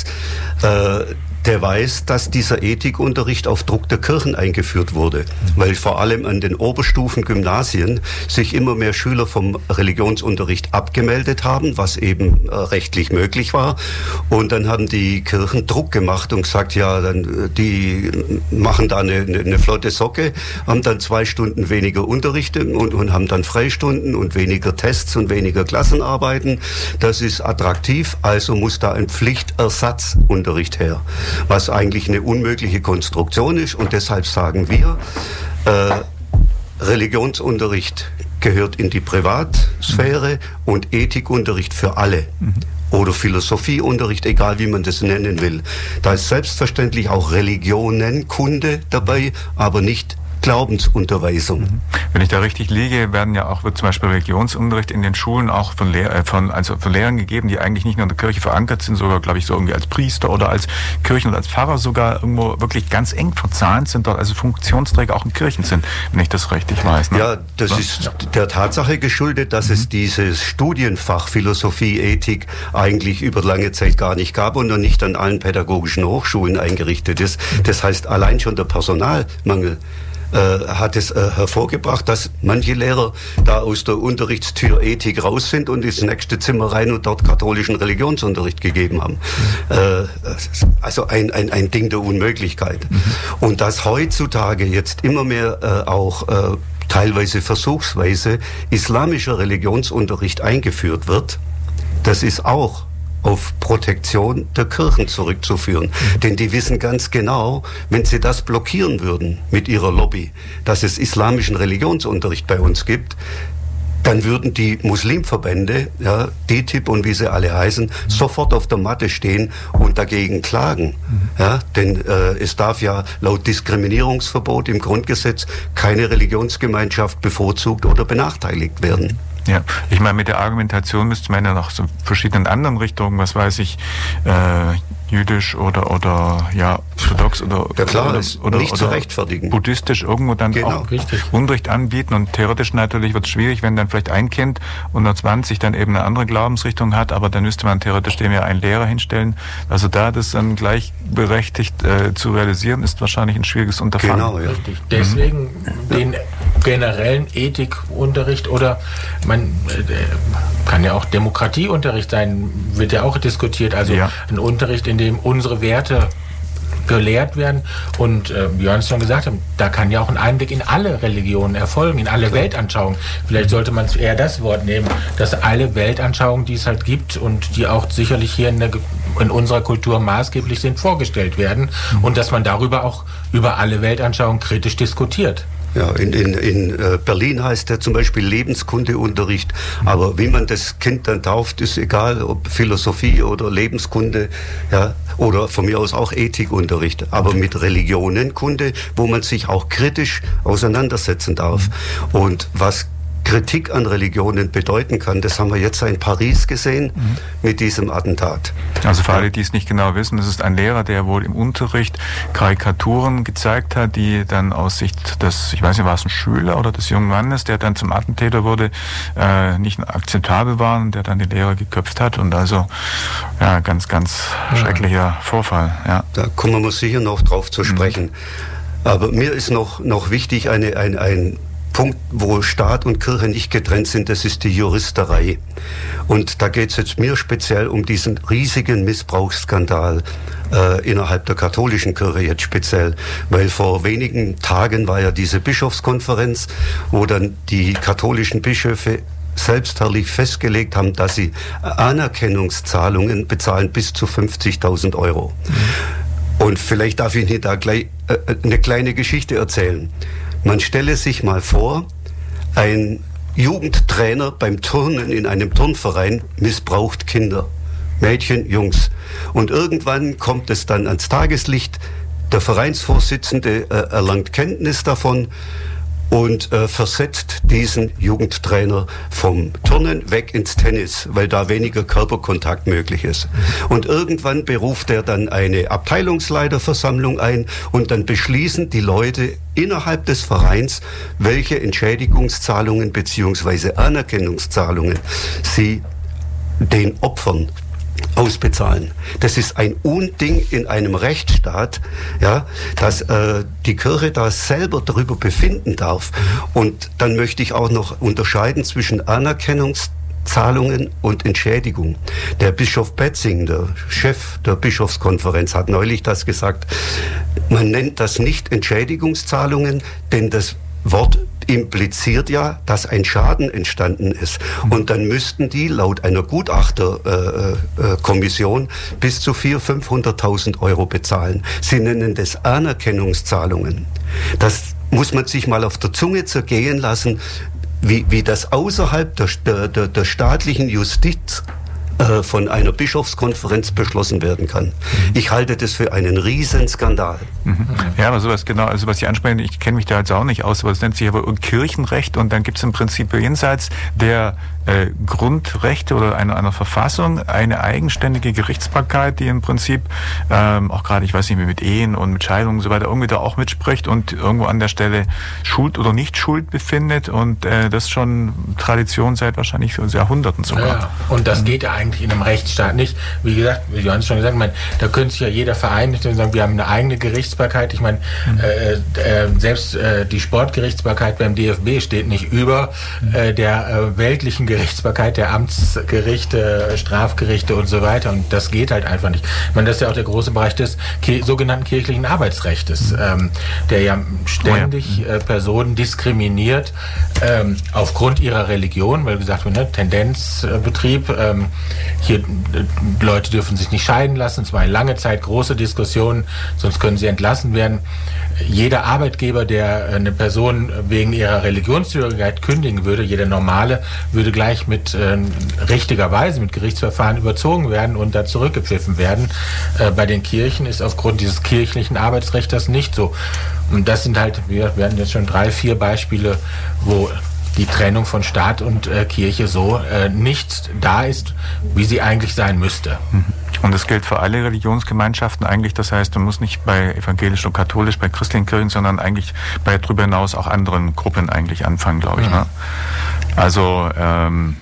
Speaker 3: äh, der weiß, dass dieser Ethikunterricht auf Druck der Kirchen eingeführt wurde, weil vor allem an den Oberstufen-Gymnasien sich immer mehr Schüler vom Religionsunterricht abgemeldet haben, was eben äh, rechtlich möglich war. Und dann haben die Kirchen Druck gemacht und gesagt, ja, dann die machen da eine, eine, eine flotte Socke, haben dann zwei Stunden weniger Unterricht und, und haben dann Freistunden und weniger Tests und weniger Klassenarbeiten. Das ist attraktiv, also muss da ein Pflichtersatzunterricht her, was eigentlich eine unmögliche Konstruktion ist, und deshalb sagen wir, äh, Religionsunterricht gehört in die Privatsphäre und Ethikunterricht für alle. Mhm. Oder Philosophieunterricht, egal wie man das nennen will. Da ist selbstverständlich auch Religionenkunde dabei, aber nicht Glaubensunterweisung.
Speaker 2: Wenn ich da richtig liege, werden ja auch, wird zum Beispiel Religionsunterricht in den Schulen auch von, Lehr äh, von, also von Lehrern gegeben, die eigentlich nicht nur in der Kirche verankert sind, sogar, glaube ich, so irgendwie als Priester oder als Kirchen- oder als Pfarrer sogar irgendwo wirklich ganz eng verzahnt sind, dort also Funktionsträger auch in Kirchen sind, wenn ich das richtig weiß. Ne?
Speaker 3: Ja, das ja? ist der Tatsache geschuldet, dass mhm. es dieses Studienfach Philosophie, Ethik eigentlich über lange Zeit gar nicht gab und noch nicht an allen pädagogischen Hochschulen eingerichtet ist. Das heißt, allein schon der Personalmangel äh, hat es äh, hervorgebracht, dass manche Lehrer da aus der Unterrichtstür Ethik raus sind und ins nächste Zimmer rein und dort katholischen Religionsunterricht gegeben haben. Mhm. Äh, also ein, ein, ein Ding der Unmöglichkeit. Mhm. Und dass heutzutage jetzt immer mehr äh, auch äh, teilweise versuchsweise islamischer Religionsunterricht eingeführt wird, das ist auch auf Protektion der Kirchen zurückzuführen. Mhm. Denn die wissen ganz genau, wenn sie das blockieren würden mit ihrer Lobby, dass es islamischen Religionsunterricht bei uns gibt, dann würden die Muslimverbände, ja, D T I B und wie sie alle heißen, mhm. sofort auf der Matte stehen und dagegen klagen. Mhm. Ja, denn äh, es darf ja laut Diskriminierungsverbot im Grundgesetz keine Religionsgemeinschaft bevorzugt oder benachteiligt werden.
Speaker 2: Ja, ich meine, mit der Argumentation müsste man ja noch so verschiedenen anderen Richtungen, was weiß ich, äh, jüdisch oder oder ja orthodox oder
Speaker 3: ja, klar,
Speaker 2: oder,
Speaker 3: ist
Speaker 2: oder,
Speaker 3: nicht
Speaker 2: oder
Speaker 3: zu rechtfertigen.
Speaker 2: Buddhistisch irgendwo dann
Speaker 3: genau.
Speaker 2: auch
Speaker 3: Richtig.
Speaker 2: Unterricht anbieten, und theoretisch natürlich wird es schwierig, wenn dann vielleicht ein Kind unter zwanzig dann eben eine andere Glaubensrichtung hat, aber dann müsste man theoretisch dem ja einen Lehrer hinstellen. Also da das dann gleichberechtigt äh, zu realisieren, ist wahrscheinlich ein schwieriges Unterfangen.
Speaker 3: Genau, ja.
Speaker 4: Richtig. Deswegen mhm. den generellen Ethikunterricht oder man äh, kann ja auch Demokratieunterricht sein, wird ja auch diskutiert, also ja. ein Unterricht, in dem unsere Werte gelehrt werden und äh, wie Jörn es schon gesagt hat, da kann ja auch ein Einblick in alle Religionen erfolgen, in alle Weltanschauungen. Vielleicht sollte man eher das Wort nehmen, dass alle Weltanschauungen, die es halt gibt und die auch sicherlich hier in, der, in unserer Kultur maßgeblich sind, vorgestellt werden mhm. und dass man darüber auch über alle Weltanschauungen kritisch diskutiert.
Speaker 3: Ja, in, in, in Berlin heißt der zum Beispiel Lebenskundeunterricht, aber wie man das Kind dann tauft, ist egal, ob Philosophie oder Lebenskunde, ja, oder von mir aus auch Ethikunterricht, aber mit Religionenkunde, wo man sich auch kritisch auseinandersetzen darf. Und was Kritik an Religionen bedeuten kann, das haben wir jetzt in Paris gesehen mhm. mit diesem Attentat.
Speaker 2: Also für alle, die es nicht genau wissen, das ist ein Lehrer, der wohl im Unterricht Karikaturen gezeigt hat, die dann aus Sicht des, ich weiß nicht, war es ein Schüler oder des jungen Mannes, der dann zum Attentäter wurde, äh, nicht akzeptabel waren, der dann die Lehrer geköpft hat, und also ja, ganz, ganz ja. schrecklicher Vorfall. Ja.
Speaker 3: Da kommen wir sicher noch drauf zu sprechen. Mhm. Aber mir ist noch, noch wichtig eine, ein, ein Punkt, wo Staat und Kirche nicht getrennt sind, das ist die Juristerei. Und da geht es jetzt mir speziell um diesen riesigen Missbrauchsskandal äh, innerhalb der katholischen Kirche jetzt speziell, weil vor wenigen Tagen war ja diese Bischofskonferenz, wo dann die katholischen Bischöfe selbstherrlich festgelegt haben, dass sie Anerkennungszahlungen bezahlen bis zu fünfzigtausend Euro. Mhm. Und vielleicht darf ich Ihnen da gleich äh, eine kleine Geschichte erzählen. Man stelle sich mal vor, ein Jugendtrainer beim Turnen in einem Turnverein missbraucht Kinder, Mädchen, Jungs. Und irgendwann kommt es dann ans Tageslicht, der Vereinsvorsitzende äh, erlangt Kenntnis davon und äh, versetzt diesen Jugendtrainer vom Turnen weg ins Tennis, weil da weniger Körperkontakt möglich ist. Und irgendwann beruft er dann eine Abteilungsleiterversammlung ein und dann beschließen die Leute innerhalb des Vereins, welche Entschädigungszahlungen bzw. Anerkennungszahlungen sie den Opfern ausbezahlen. Das ist ein Unding in einem Rechtsstaat, ja, dass äh, die Kirche da selber darüber befinden darf. Und dann möchte ich auch noch unterscheiden zwischen Anerkennungszahlungen und Entschädigung. Der Bischof Betzing, der Chef der Bischofskonferenz, hat neulich das gesagt. Man nennt das nicht Entschädigungszahlungen, denn das Wort impliziert ja, dass ein Schaden entstanden ist. Und dann müssten die laut einer Gutachterkommission äh, äh, bis zu vierhunderttausend, fünfhunderttausend Euro bezahlen. Sie nennen das Anerkennungszahlungen. Das muss man sich mal auf der Zunge zergehen lassen, wie, wie das außerhalb der, der, der staatlichen Justiz äh, von einer Bischofskonferenz beschlossen werden kann. Ich halte das für einen Riesenskandal.
Speaker 2: Mhm. Ja, aber sowas genau, also was Sie ansprechen, ich kenne mich da jetzt auch nicht aus, aber es nennt sich aber Kirchenrecht und dann gibt es im Prinzip jenseits der äh, Grundrechte oder einer, einer Verfassung eine eigenständige Gerichtsbarkeit, die im Prinzip ähm, auch gerade, ich weiß nicht mehr, mit Ehen und mit Scheidungen und so weiter irgendwie da auch mitspricht und irgendwo an der Stelle Schuld oder nicht Schuld befindet und äh, das schon Tradition seit wahrscheinlich so Jahrhunderten sogar.
Speaker 4: Ja, und das geht ja eigentlich in einem Rechtsstaat nicht. Wie gesagt, wie Johannes schon gesagt hat, ich meine, da könnte sich ja jeder Verein nicht sagen, wir haben eine eigene Gerichtsbarkeit. Ich meine, mhm. äh, äh, selbst äh, die Sportgerichtsbarkeit beim D F B steht nicht über äh, der äh, weltlichen Gerichtsbarkeit der Amtsgerichte, Strafgerichte und so weiter. Und das geht halt einfach nicht. Ich meine, das ist ja auch der große Bereich des ki- sogenannten kirchlichen Arbeitsrechtes, ähm, der ja ständig äh, Personen diskriminiert ähm, aufgrund ihrer Religion, weil gesagt wird, ne, Tendenzbetrieb, ähm, hier äh, Leute dürfen sich nicht scheiden lassen. Es war eine lange Zeit große Diskussionen, sonst können sie entlassen werden. Jeder Arbeitgeber, der eine Person wegen ihrer Religionszugehörigkeit kündigen würde, jeder normale, würde gleich mit äh, richtigerweise mit Gerichtsverfahren überzogen werden und da zurückgepfiffen werden. Äh, bei den Kirchen ist aufgrund dieses kirchlichen Arbeitsrechts das nicht so. Und das sind halt, wir, wir hatten jetzt schon drei, vier Beispiele, wo die Trennung von Staat und äh, Kirche so äh, nicht da ist, wie sie eigentlich sein müsste.
Speaker 2: Und das gilt für alle Religionsgemeinschaften eigentlich, das heißt, man muss nicht bei evangelisch und katholisch, bei christlichen Kirchen, sondern eigentlich bei darüber hinaus auch anderen Gruppen eigentlich anfangen, glaube ich. Mhm. Ne? Also ähm,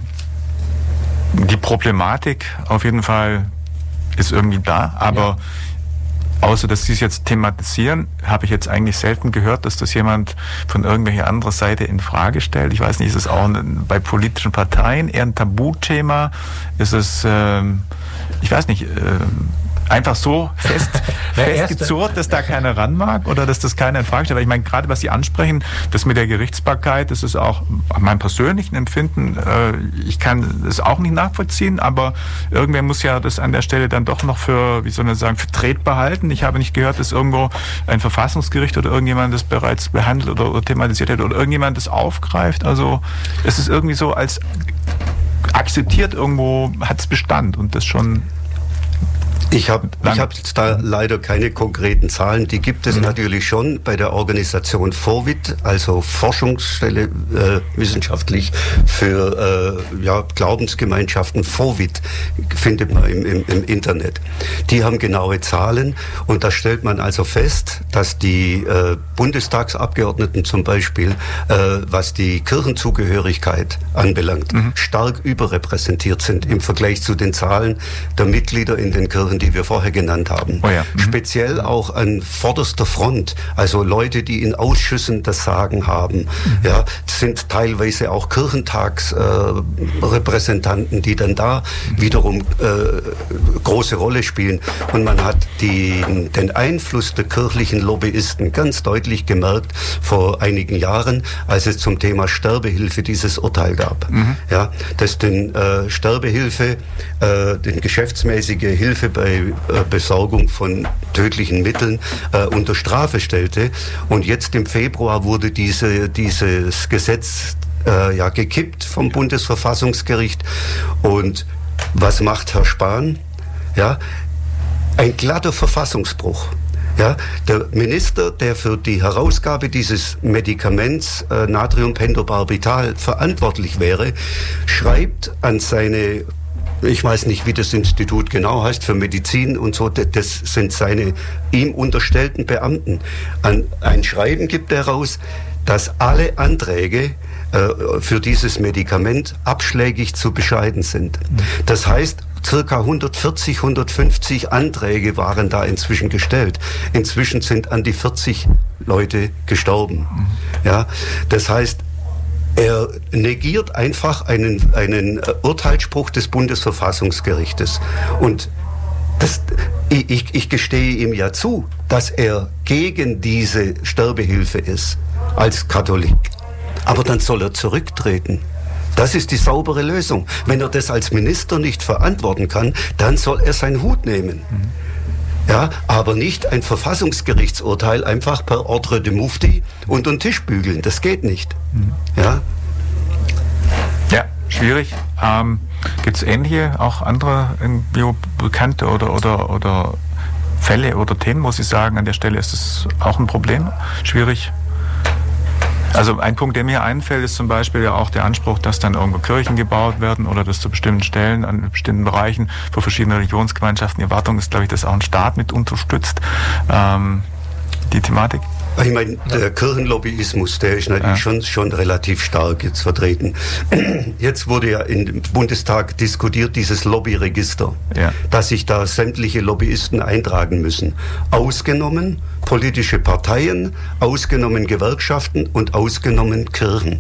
Speaker 2: die Problematik auf jeden Fall ist irgendwie da, aber ja. Außer dass Sie es jetzt thematisieren, habe ich jetzt eigentlich selten gehört, dass das jemand von irgendwelcher anderen Seite in Frage stellt. Ich weiß nicht, ist es auch ein, bei politischen Parteien eher ein Tabuthema? Ist es, ähm, ich weiß nicht, ähm, einfach so fest, festgezurrt, dass da keiner ran mag oder dass das keiner in Frage stellt? Weil ich meine, gerade was Sie ansprechen, das mit der Gerichtsbarkeit, das ist auch mein persönlichen Empfinden. Äh, ich kann es auch nicht nachvollziehen, aber irgendwer muss ja das an der Stelle dann doch noch für, wie soll man sagen, vertretbar halten. Ich habe nicht gehört, dass irgendwo ein Verfassungsgericht oder irgendjemand das bereits behandelt oder, oder thematisiert hat oder irgendjemand das aufgreift. Also es ist irgendwie so als akzeptiert irgendwo, hat es Bestand und das schon.
Speaker 3: Ich habe ich hab jetzt da leider keine konkreten Zahlen. Die gibt es mhm. natürlich schon bei der Organisation Forvit, also Forschungsstelle äh, wissenschaftlich für äh, ja, Glaubensgemeinschaften. Forvit findet man im, im, im Internet. Die haben genaue Zahlen und da stellt man also fest, dass die äh, Bundestagsabgeordneten zum Beispiel, äh, was die Kirchenzugehörigkeit anbelangt, mhm. stark überrepräsentiert sind im Vergleich zu den Zahlen der Mitglieder in den Kirchen, die wir vorher genannt haben. Oh ja. mhm. Speziell auch an vorderster Front, also Leute, die in Ausschüssen das Sagen haben, mhm. ja, sind teilweise auch Kirchentagsrepräsentanten, äh, die dann da mhm. wiederum äh, große Rolle spielen. Und man hat die, den Einfluss der kirchlichen Lobbyisten ganz deutlich gemerkt vor einigen Jahren, als es zum Thema Sterbehilfe dieses Urteil gab. Mhm. Ja, dass den äh, Sterbehilfe, äh, den geschäftsmäßige Hilfe bei äh, Besorgung von tödlichen Mitteln äh, unter Strafe stellte. Und jetzt im Februar wurde diese, dieses Gesetz äh, ja gekippt vom Bundesverfassungsgericht. Und was macht Herr Spahn? Ja, ein glatter Verfassungsbruch. Ja, der Minister, der für die Herausgabe dieses Medikaments äh, Natriumpentobarbital verantwortlich wäre, schreibt an seine, ich weiß nicht, wie das Institut genau heißt, für Medizin und so, das sind seine ihm unterstellten Beamten. An, ein Schreiben gibt er raus, dass alle Anträge äh, für dieses Medikament abschlägig zu bescheiden sind. Das heißt, circa hundertvierzig, hundertfünfzig Anträge waren da inzwischen gestellt. Inzwischen sind an die vierzig Leute gestorben. Ja, das heißt, er negiert einfach einen, einen Urteilsspruch des Bundesverfassungsgerichtes. Und das, ich, ich gestehe ihm ja zu, dass er gegen diese Sterbehilfe ist, als Katholik. Aber dann soll er zurücktreten. Das ist die saubere Lösung. Wenn er das als Minister nicht verantworten kann, dann soll er seinen Hut nehmen. Mhm. Ja, aber nicht ein Verfassungsgerichtsurteil einfach per Ordre de Mufti unter den Tisch bügeln. Das geht nicht. Mhm. Ja?
Speaker 2: Ja, schwierig. Ähm, Gibt es ähnliche, auch andere irgendwie bekannte oder, oder, oder Fälle oder Themen, wo Sie sagen, an der Stelle ist es auch ein Problem, schwierig? Also ein Punkt, der mir einfällt, ist zum Beispiel ja auch der Anspruch, dass dann irgendwo Kirchen gebaut werden oder dass zu bestimmten Stellen, an bestimmten Bereichen für verschiedene Religionsgemeinschaften, die Erwartung ist, glaube ich, dass auch ein Staat mit unterstützt. Ähm, die Thematik?
Speaker 3: Ich meine, der Kirchenlobbyismus, der ist natürlich ja. schon, schon relativ stark jetzt vertreten. Jetzt wurde ja im Bundestag diskutiert, dieses Lobbyregister, ja. dass sich da sämtliche Lobbyisten eintragen müssen. Ausgenommen politische Parteien, ausgenommen Gewerkschaften und ausgenommen Kirchen.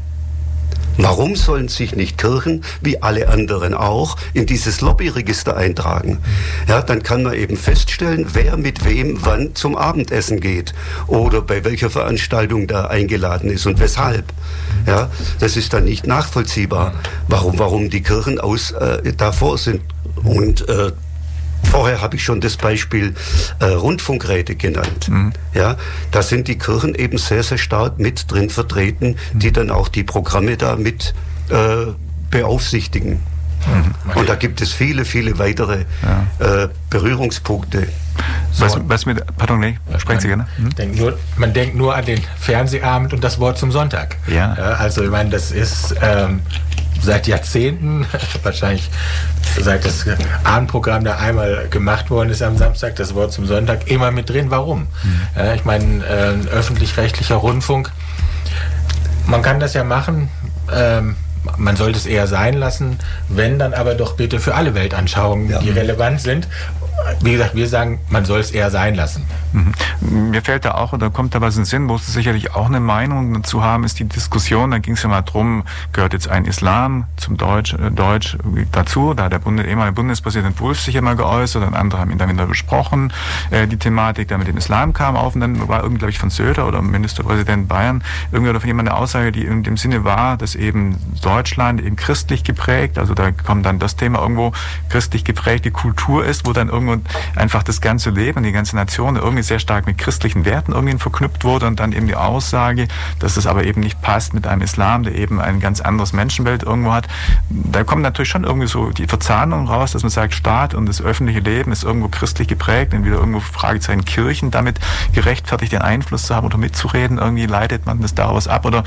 Speaker 3: Warum sollen sich nicht Kirchen, wie alle anderen auch, in dieses Lobbyregister eintragen? Ja, dann kann man eben feststellen, wer mit wem wann zum Abendessen geht oder bei welcher Veranstaltung da eingeladen ist und weshalb. Ja, das ist dann nicht nachvollziehbar, warum, warum die Kirchen aus, äh, davor sind. Und äh, Vorher habe ich schon das Beispiel äh, Rundfunkräte genannt. Mhm. Ja, da sind die Kirchen eben sehr, sehr stark mit drin vertreten, mhm. die dann auch die Programme da mit äh, beaufsichtigen. Mhm. Und da gibt es viele, viele weitere ja. äh, Berührungspunkte.
Speaker 2: So. Was, was mit, pardon, nee, sprechen Sie gerne.
Speaker 4: Hm? Denkt nur, man denkt nur an den Fernsehabend und das Wort zum Sonntag.
Speaker 2: Ja.
Speaker 4: Also ich meine, das ist ähm, seit Jahrzehnten, wahrscheinlich seit das Abendprogramm da einmal gemacht worden ist am Samstag, das Wort zum Sonntag, immer mit drin. Warum? Mhm. Ja, ich meine, äh, öffentlich-rechtlicher Rundfunk, man kann das ja machen, ähm, man sollte es eher sein lassen, wenn dann aber doch bitte für alle Weltanschauungen, ja. die relevant sind. Wie gesagt, wir sagen, man soll es eher sein lassen.
Speaker 2: Mhm. Mir fällt da auch, oder kommt da was in den Sinn, wo Sie sicherlich auch eine Meinung dazu haben, ist die Diskussion, da ging es ja mal drum, gehört jetzt ein Islam zum Deutsch, äh, Deutsch dazu, da hat der Bundes, ehemalige Bundespräsident Wulff sich ja mal geäußert, und andere haben ihn dann wieder besprochen, äh, die Thematik, da mit dem Islam kam auf, und dann war irgendwie, glaube ich, von Söder oder Ministerpräsident Bayern, irgendwie oder von jemandem eine Aussage, die in dem Sinne war, dass eben Deutschland eben christlich geprägt, also da kommt dann das Thema irgendwo, christlich geprägte Kultur ist, wo dann irgendwo einfach das ganze Leben, die ganze Nation irgendwie sehr stark mit christlichen Werten irgendwie verknüpft wurde, und dann eben die Aussage, dass es aber eben nicht passt mit einem Islam, der eben ein ganz anderes Menschenbild irgendwo hat. Da kommt natürlich schon irgendwie so die Verzahnung raus, dass man sagt, Staat und das öffentliche Leben ist irgendwo christlich geprägt, und wieder irgendwo Fragezeichen Kirchen damit gerechtfertigt, den Einfluss zu haben oder mitzureden. Irgendwie leitet man das daraus ab, oder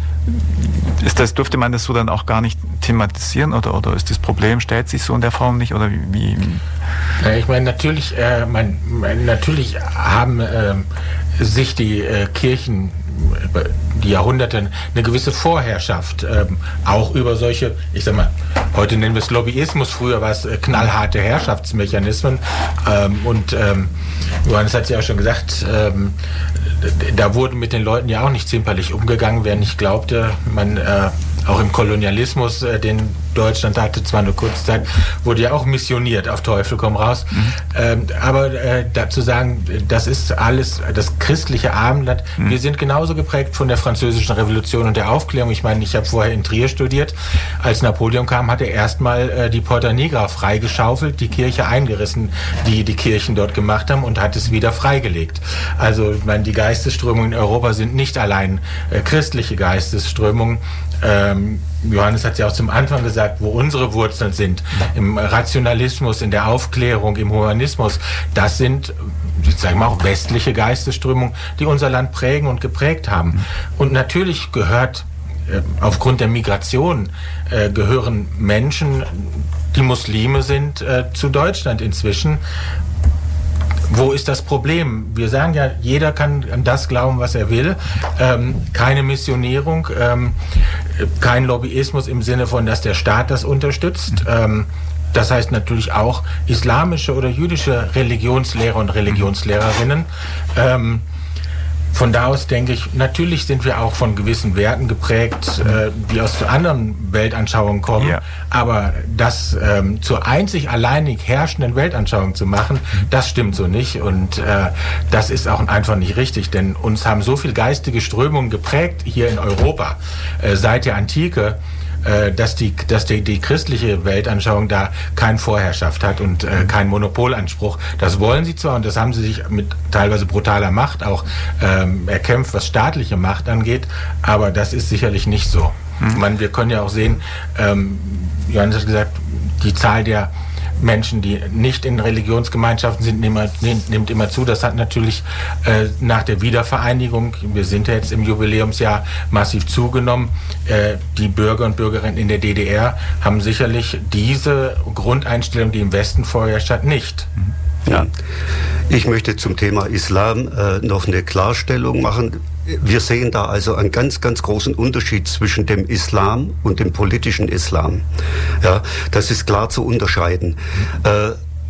Speaker 2: ist das, dürfte man das so dann auch gar nicht thematisieren, oder, oder ist das Problem, stellt sich so in der Form nicht, oder wie? wie?
Speaker 4: Ja, ich meine, natürlich, äh, mein, natürlich haben äh, sich die äh, Kirchen über die Jahrhunderte eine gewisse Vorherrschaft, ähm, auch über solche, ich sag mal, heute nennen wir es Lobbyismus, früher war es äh, knallharte Herrschaftsmechanismen, ähm, und ähm, Johannes hat es ja auch schon gesagt, ähm, da wurde mit den Leuten ja auch nicht zimperlich umgegangen, wer nicht glaubte, man äh, auch im Kolonialismus, äh, den Deutschland hatte, zwar nur kurze Zeit, wurde ja auch missioniert, auf Teufel komm raus. Mhm. Ähm, aber äh, dazu sagen, das ist alles das christliche Abendland. Mhm. Wir sind genauso geprägt von der Französischen Revolution und der Aufklärung. Ich meine, ich habe vorher in Trier studiert. Als Napoleon kam, hat er erstmal äh, die Porta Nigra freigeschaufelt, die Kirche eingerissen, die die Kirchen dort gemacht haben, und hat es wieder freigelegt. Also ich meine, die Geistesströmungen in Europa sind nicht allein äh, christliche Geistesströmungen. Ähm, Johannes hat ja auch zum Anfang gesagt, wo unsere Wurzeln sind, im Rationalismus, in der Aufklärung, im Humanismus. Das sind, ich sage mal, auch westliche Geistesströmungen, die unser Land prägen und geprägt haben. Und natürlich gehört, äh, aufgrund der Migration, äh, gehören Menschen, die Muslime sind, äh, zu Deutschland inzwischen. Wo ist das Problem? Wir sagen ja, jeder kann an das glauben, was er will. Ähm, keine Missionierung, ähm, kein Lobbyismus im Sinne von, dass der Staat das unterstützt. Ähm, das heißt natürlich auch islamische oder jüdische Religionslehrer und Religionslehrerinnen. Ähm, Von da aus denke ich, natürlich sind wir auch von gewissen Werten geprägt, äh, die aus anderen Weltanschauungen kommen. Ja. Aber das ähm, zur einzig alleinig herrschenden Weltanschauung zu machen, das stimmt so nicht. Und äh, das ist auch einfach nicht richtig. Denn uns haben so viel geistige Strömungen geprägt hier in Europa äh, seit der Antike, dass die, dass die, die christliche Weltanschauung da keine Vorherrschaft hat und äh, keinen Monopolanspruch. Das wollen sie zwar, und das haben sie sich mit teilweise brutaler Macht auch ähm, erkämpft, was staatliche Macht angeht, aber das ist sicherlich nicht so. Mhm. Man, wir können ja auch sehen, ähm, Johannes hat gesagt, die Zahl der Menschen, die nicht in Religionsgemeinschaften sind, nimmt, nimmt immer zu. Das hat natürlich äh, nach der Wiedervereinigung, wir sind ja jetzt im Jubiläumsjahr, massiv zugenommen. Äh, die Bürger und Bürgerinnen in der D D R haben sicherlich diese Grundeinstellung, die im Westen vorherrscht hat, nicht.
Speaker 3: Ja. Ich möchte zum Thema Islam äh, noch eine Klarstellung machen. Wir sehen da also einen ganz, ganz großen Unterschied zwischen dem Islam und dem politischen Islam. Ja, das ist klar zu unterscheiden. Äh,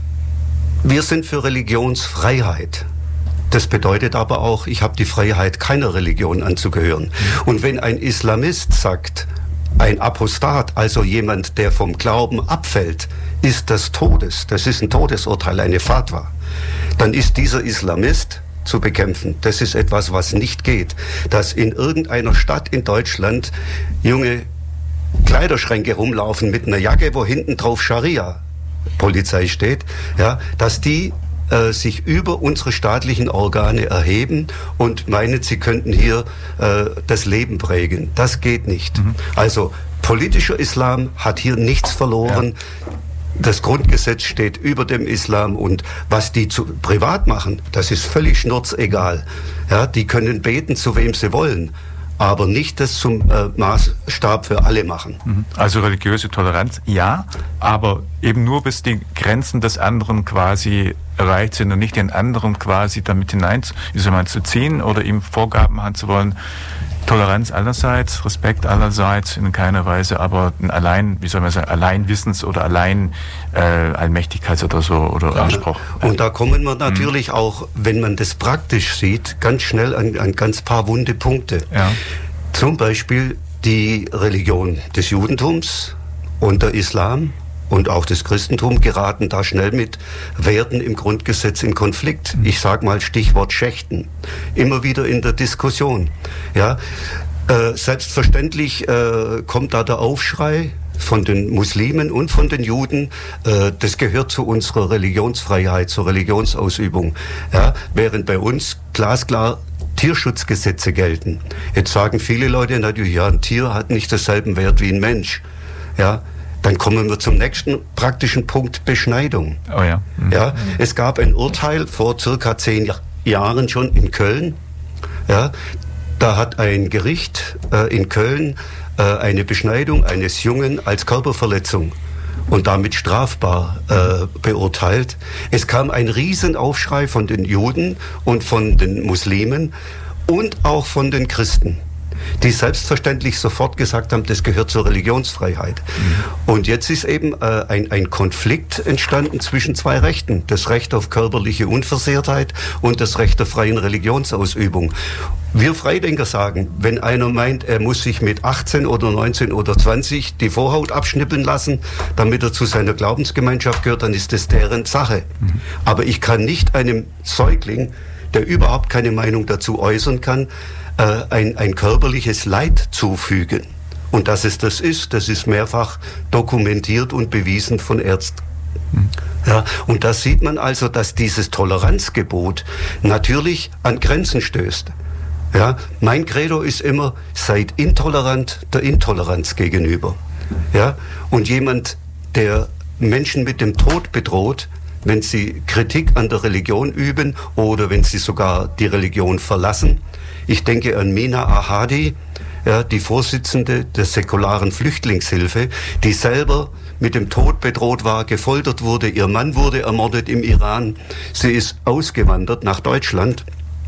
Speaker 3: wir sind für Religionsfreiheit. Das bedeutet aber auch, ich habe die Freiheit, keiner Religion anzugehören. Und wenn ein Islamist sagt, ein Apostat, also jemand, der vom Glauben abfällt, ist das Todes, das ist ein Todesurteil, eine Fatwa, dann ist dieser Islamist zu bekämpfen. Das ist etwas, was nicht geht. Dass in irgendeiner Stadt in Deutschland junge Kleiderschränke rumlaufen mit einer Jacke, wo hinten drauf Scharia Polizei steht, ja, dass die äh, sich über unsere staatlichen Organe erheben und meinen, sie könnten hier äh, das Leben prägen. Das geht nicht. Mhm. Also politischer Islam hat hier nichts verloren. Ja. Das Grundgesetz steht über dem Islam und was die zu, privat machen, das ist völlig schnurzegal. Ja, die können beten, zu wem sie wollen, aber nicht das zum äh, Maßstab für alle machen.
Speaker 2: Also religiöse Toleranz, ja, aber eben nur bis die Grenzen des anderen quasi erreicht sind und nicht den anderen quasi damit hinein zu ziehen oder ihm Vorgaben haben zu wollen. Toleranz allerseits, Respekt allerseits, in keiner Weise, aber ein allein, wie soll man sagen, Alleinwissens- oder allein äh, Allmächtigkeits- oder so oder ja. Anspruch.
Speaker 3: Und da kommen wir natürlich mhm. auch, wenn man das praktisch sieht, ganz schnell an, an ganz paar wunde Punkte. Ja. Zum Beispiel die Religion des Judentums und der Islam und auch das Christentum geraten da schnell mit Werten im Grundgesetz in Konflikt. Ich sage mal Stichwort Schächten. Immer wieder in der Diskussion. Ja, äh, selbstverständlich äh, kommt da der Aufschrei von den Muslimen und von den Juden. Äh, das gehört zu unserer Religionsfreiheit, zur Religionsausübung. Ja, während bei uns glasklar Tierschutzgesetze gelten. Jetzt sagen viele Leute natürlich, ja, ein Tier hat nicht denselben Wert wie ein Mensch. Ja, dann kommen wir zum nächsten praktischen Punkt, Beschneidung.
Speaker 2: Oh ja. Mhm.
Speaker 3: Ja, es gab ein Urteil vor circa zehn Jahren schon in Köln. Ja, da hat ein Gericht äh, in Köln äh, eine Beschneidung eines Jungen als Körperverletzung und damit strafbar äh, beurteilt. Es kam ein Riesenaufschrei von den Juden und von den Muslimen und auch von den Christen, die selbstverständlich sofort gesagt haben, das gehört zur Religionsfreiheit. Mhm. Und jetzt ist eben äh, ein, ein Konflikt entstanden zwischen zwei Rechten. Das Recht auf körperliche Unversehrtheit und das Recht der freien Religionsausübung. Wir Freidenker sagen, wenn einer meint, er muss sich mit achtzehn oder neunzehn oder zwanzig die Vorhaut abschnippeln lassen, damit er zu seiner Glaubensgemeinschaft gehört, dann ist das deren Sache. Mhm. Aber ich kann nicht einem Säugling, der überhaupt keine Meinung dazu äußern kann, Ein, ein körperliches Leid zufügen. Und dass es das ist, das ist mehrfach dokumentiert und bewiesen von Ärzten. Mhm. Ja, und da sieht man also, dass dieses Toleranzgebot natürlich an Grenzen stößt. Ja, mein Credo ist immer, seid intolerant der Intoleranz gegenüber. Ja, und jemand, der Menschen mit dem Tod bedroht, wenn sie Kritik an der Religion üben oder wenn sie sogar die Religion verlassen. Ich denke an Mina Ahadi, ja, die Vorsitzende der säkularen Flüchtlingshilfe, die selber mit dem Tod bedroht war, gefoltert wurde. Ihr Mann wurde ermordet im Iran. Sie ist ausgewandert nach Deutschland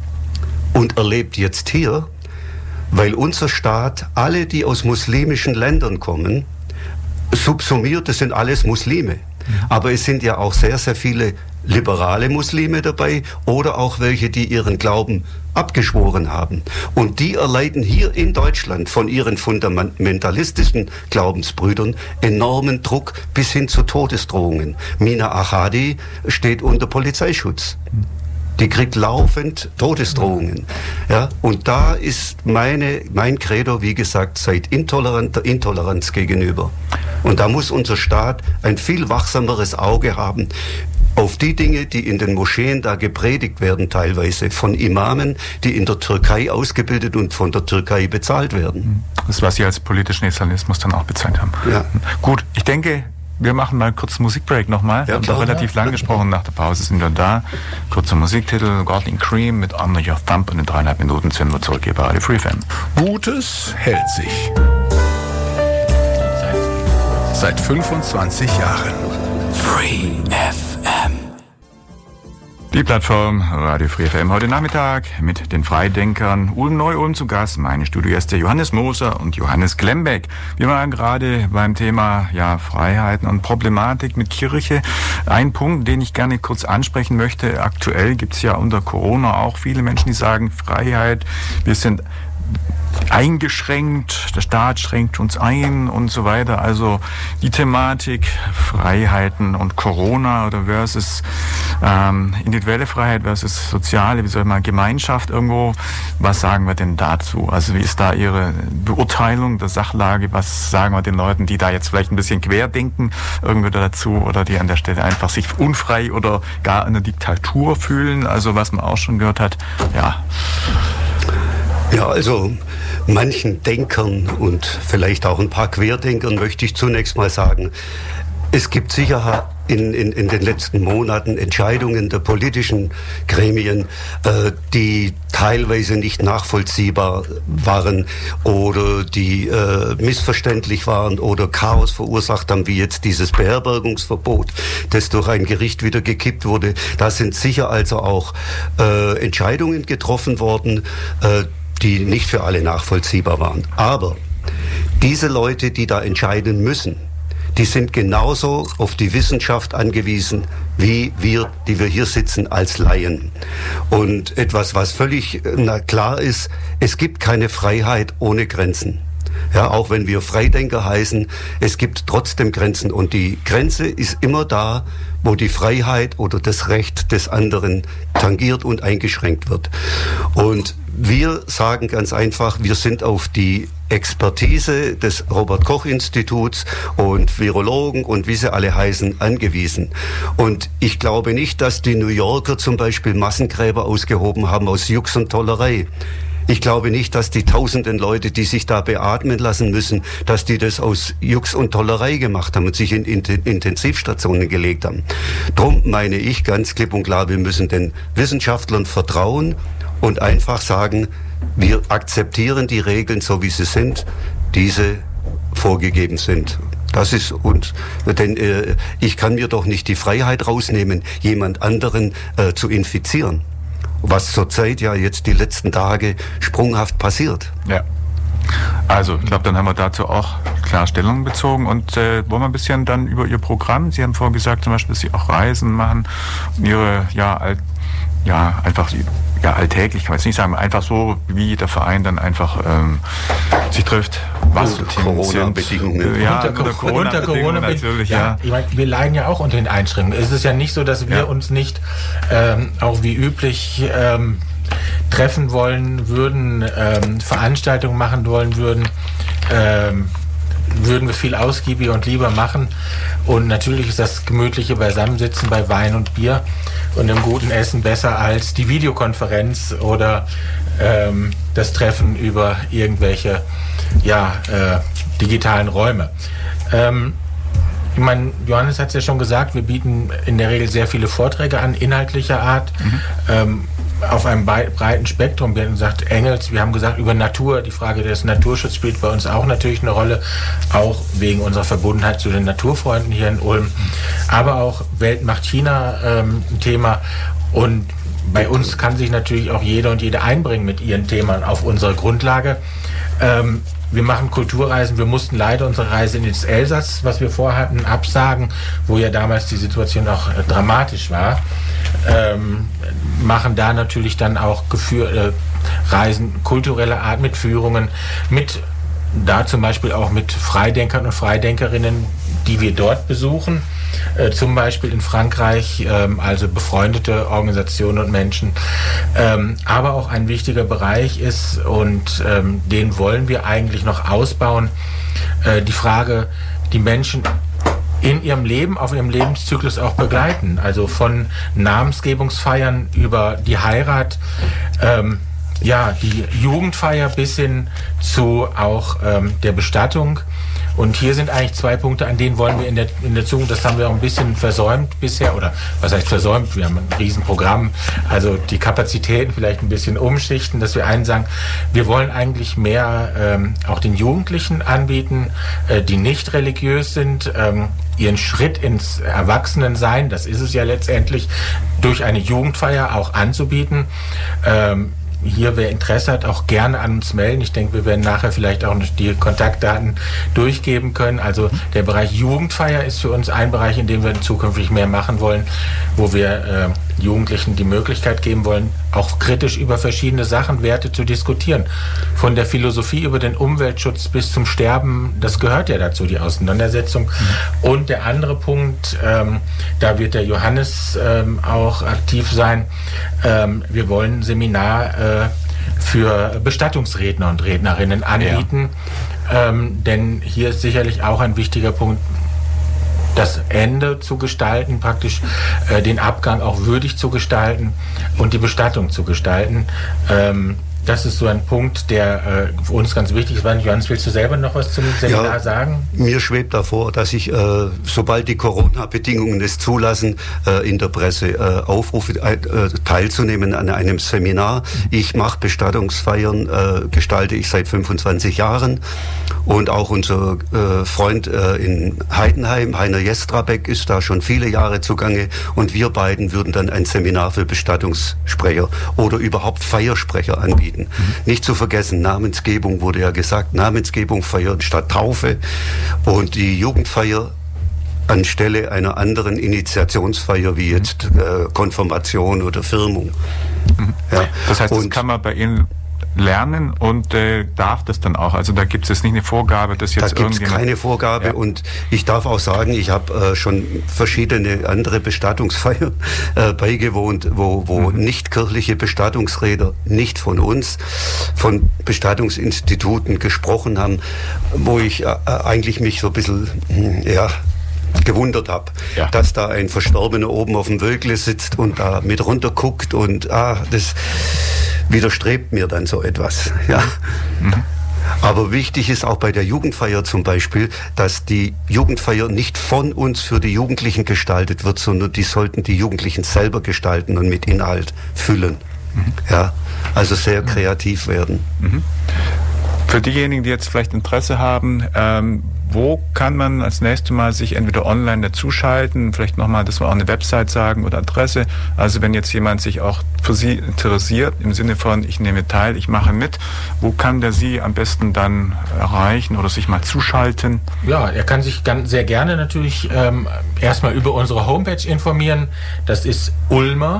Speaker 3: und erlebt jetzt hier, weil unser Staat alle, die aus muslimischen Ländern kommen, subsumiert, das sind alles Muslime. Aber es sind ja auch sehr, sehr viele liberale Muslime dabei oder auch welche, die ihren Glauben abgeschworen haben. Und die erleiden hier in Deutschland von ihren fundamentalistischen Glaubensbrüdern enormen Druck bis hin zu Todesdrohungen. Mina Ahadi steht unter Polizeischutz. Die kriegt laufend Todesdrohungen. Ja, und da ist meine, mein Credo, wie gesagt, seid intolerant der Intoleranz gegenüber. Und da muss unser Staat ein viel wachsameres Auge haben auf die Dinge, die in den Moscheen da gepredigt werden, teilweise von Imamen, die in der Türkei ausgebildet und von der Türkei bezahlt werden.
Speaker 2: Das, was Sie als politischen Islamismus dann auch bezeichnet haben.
Speaker 3: Ja.
Speaker 2: Gut, ich denke, wir machen mal kurz Musikbreak nochmal. Ja, wir haben doch relativ lang gesprochen, nach der Pause sind wir da. Kurzer Musiktitel, Godling Cream mit Under Your Thumb und in dreieinhalb Minuten sind wir zurück hier bei Radio Free F M.
Speaker 5: Gutes hält sich. Seit fünfundzwanzig Jahren. Free F M.
Speaker 2: Die Plattform Radio Free F M heute Nachmittag mit den Freidenkern Ulm Neu-Ulm zu Gast. Meine Studiogäste Johannes Moser und Johannes Glembeck. Wir waren gerade beim Thema ja, Freiheiten und Problematik mit Kirche. Ein Punkt, den ich gerne kurz ansprechen möchte. Aktuell gibt es ja unter Corona auch viele Menschen, die sagen, Freiheit, wir sind eingeschränkt, der Staat schränkt uns ein und so weiter. Also die Thematik Freiheiten und Corona oder versus ähm, individuelle Freiheit versus soziale, wie soll man, Gemeinschaft irgendwo. Was sagen wir denn dazu? Also wie ist da Ihre Beurteilung der Sachlage? Was sagen wir den Leuten, die da jetzt vielleicht ein bisschen querdenken irgendwie dazu oder die an der Stelle einfach sich unfrei oder gar in einer Diktatur fühlen? Also was man auch schon gehört hat, ja.
Speaker 3: Ja, also manchen Denkern und vielleicht auch ein paar Querdenkern möchte ich zunächst mal sagen, es gibt sicher in, in, in den letzten Monaten Entscheidungen der politischen Gremien, äh, die teilweise nicht nachvollziehbar waren oder die äh, missverständlich waren oder Chaos verursacht haben, wie jetzt dieses Beherbergungsverbot, das durch ein Gericht wieder gekippt wurde. Da sind sicher also auch äh, Entscheidungen getroffen worden, äh, die nicht für alle nachvollziehbar waren. Aber diese Leute, die da entscheiden müssen, die sind genauso auf die Wissenschaft angewiesen, wie wir, die wir hier sitzen, als Laien. Und etwas, was völlig na, klar ist, es gibt keine Freiheit ohne Grenzen. Ja, auch wenn wir Freidenker heißen, es gibt trotzdem Grenzen. Und die Grenze ist immer da, wo die Freiheit oder das Recht des anderen tangiert und eingeschränkt wird. Und wir sagen ganz einfach, wir sind auf die Expertise des Robert-Koch-Instituts und Virologen und wie sie alle heißen, angewiesen. Und ich glaube nicht, dass die New Yorker zum Beispiel Massengräber ausgehoben haben aus Jux und Tollerei. Ich glaube nicht, dass die tausenden Leute, die sich da beatmen lassen müssen, dass die das aus Jux und Tollerei gemacht haben und sich in Intensivstationen gelegt haben. Drum meine ich ganz klipp und klar, wir müssen den Wissenschaftlern vertrauen und einfach sagen, wir akzeptieren die Regeln so, wie sie sind, diese vorgegeben sind. Das ist uns, denn äh, ich kann mir doch nicht die Freiheit rausnehmen, jemand anderen äh, zu infizieren. Was zurzeit ja jetzt die letzten Tage sprunghaft passiert.
Speaker 2: Ja. Also, ich glaube, dann haben wir dazu auch klar Stellung bezogen und äh, wollen wir ein bisschen dann über Ihr Programm, Sie haben vorhin gesagt, zum Beispiel, dass Sie auch Reisen machen, Ihre, ja, alt, ja, einfach, ja, alltäglich, kann man jetzt nicht sagen, einfach so, wie der Verein dann einfach ähm, sich trifft, was
Speaker 3: unter Corona-Bedingungen.
Speaker 2: Ja,
Speaker 4: unter, unter Corona-Bedingungen natürlich, ja. ja. Ich meine, wir leiden ja auch unter den Einschränkungen. Es ist ja nicht so, dass wir ja. uns nicht ähm, auch wie üblich ähm, treffen wollen würden, ähm, Veranstaltungen machen wollen würden, ähm, würden wir viel ausgiebiger und lieber machen. Und natürlich ist das gemütliche Beisammensitzen bei Wein und Bier und einem guten Essen besser als die Videokonferenz oder ähm, das Treffen über irgendwelche ja, äh, digitalen Räume. Ähm, ich meine, Johannes hat es ja schon gesagt, wir bieten in der Regel sehr viele Vorträge an, inhaltlicher Art, mhm. ähm, auf einem breiten Spektrum. Wir haben gesagt, Engels, wir haben gesagt, über Natur, die Frage des Naturschutzes spielt bei uns auch natürlich eine Rolle, auch wegen unserer Verbundenheit zu den Naturfreunden hier in Ulm. Aber auch Welt macht China ähm, ein Thema und bei uns kann sich natürlich auch jeder und jede einbringen mit ihren Themen auf unsere Grundlage. Ähm, Wir machen Kulturreisen. Wir mussten leider unsere Reise ins Elsass, was wir vorhatten, absagen, wo ja damals die Situation auch äh, dramatisch war. Ähm, machen da natürlich dann auch Geführ, äh, Reisen kultureller Art mit Führungen, mit da zum Beispiel auch mit Freidenkern und Freidenkerinnen, die wir dort besuchen. Äh, zum Beispiel in Frankreich, ähm, also befreundete Organisationen und Menschen. Ähm, aber auch ein wichtiger Bereich ist, und ähm, den wollen wir eigentlich noch ausbauen, äh, die Frage, die Menschen in ihrem Leben, auf ihrem Lebenszyklus auch begleiten. Also von Namensgebungsfeiern über die Heirat, ähm, ja, die Jugendfeier bis hin zu auch ähm, der Bestattung. Und hier sind eigentlich zwei Punkte, an denen wollen wir in der, in der Zukunft, das haben wir auch ein bisschen versäumt bisher, oder was heißt versäumt, wir haben ein Riesenprogramm, also die Kapazitäten vielleicht ein bisschen umschichten, dass wir einen sagen, wir wollen eigentlich mehr ähm, auch den Jugendlichen anbieten, äh, die nicht religiös sind, ähm, ihren Schritt ins Erwachsenensein, das ist es ja letztendlich, durch eine Jugendfeier auch anzubieten. Ähm, Hier, wer Interesse hat, auch gerne an uns melden. Ich denke, wir werden nachher vielleicht auch noch die Kontaktdaten durchgeben können. Also der Bereich Jugendfeier ist für uns ein Bereich, in dem wir zukünftig mehr machen wollen, wo wir äh, Jugendlichen die Möglichkeit geben wollen, auch kritisch über verschiedene Sachen, Werte zu diskutieren. Von der Philosophie über den Umweltschutz bis zum Sterben, das gehört ja dazu, die Auseinandersetzung. Mhm. Und der andere Punkt, ähm, da wird der Johannes ähm, auch aktiv sein, ähm, wir wollen ein Seminar äh, für Bestattungsredner und Rednerinnen anbieten. Ja. Ähm, denn hier ist sicherlich auch ein wichtiger Punkt, das Ende zu gestalten, praktisch äh, den Abgang auch würdig zu gestalten und die Bestattung zu gestalten. Ähm, das ist so ein Punkt, der äh, für uns ganz wichtig ist. Johannes, willst du selber noch was zum Seminar ja, sagen?
Speaker 3: Mir schwebt davor, dass ich, äh, sobald die Corona-Bedingungen es zulassen, äh, in der Presse äh, aufrufe, äh, teilzunehmen an einem Seminar. Ich mache Bestattungsfeiern, äh, gestalte ich seit fünfundzwanzig Jahren. Und auch unser äh, Freund äh, in Heidenheim, Heiner Jestrabeck, ist da schon viele Jahre zugange. Und wir beiden würden dann ein Seminar für Bestattungssprecher oder überhaupt Feiersprecher anbieten. Mhm. Nicht zu vergessen, Namensgebung wurde ja gesagt, Namensgebung feiern statt Taufe und die Jugendfeier anstelle einer anderen Initiationsfeier wie jetzt äh, Konfirmation oder Firmung.
Speaker 2: Mhm. Ja. Das heißt, und das kann man bei Ihnen lernen und äh, darf das dann auch? Also da gibt es jetzt nicht eine Vorgabe, dass jetzt
Speaker 3: da irgendjemand... Da gibt es keine Vorgabe, ja. Und ich darf auch sagen, ich habe äh, schon verschiedene andere Bestattungsfeiern äh, beigewohnt, wo, wo mhm. nicht kirchliche Bestattungsräder nicht von uns, von Bestattungsinstituten gesprochen haben, wo ich äh, eigentlich mich so ein bisschen, ja... gewundert habe, ja. dass da ein Verstorbener oben auf dem Wölkle sitzt und da mit runter guckt und ah, das widerstrebt mir dann so etwas. Ja. Mhm. Aber wichtig ist auch bei der Jugendfeier zum Beispiel, dass die Jugendfeier nicht von uns für die Jugendlichen gestaltet wird, sondern die sollten die Jugendlichen selber gestalten und mit Inhalt füllen. Mhm. Ja, also sehr kreativ werden.
Speaker 2: Mhm. Für diejenigen, die jetzt vielleicht Interesse haben, ähm, wo kann man als nächstes Mal sich entweder online dazuschalten, vielleicht nochmal, dass wir auch eine Website sagen oder Adresse. Also wenn jetzt jemand sich auch für Sie interessiert, im Sinne von, ich nehme teil, ich mache mit, wo kann der Sie am besten dann erreichen oder sich mal zuschalten?
Speaker 4: Ja, er kann sich ganz, sehr gerne natürlich ähm, erstmal über unsere Homepage informieren. Das ist ulmer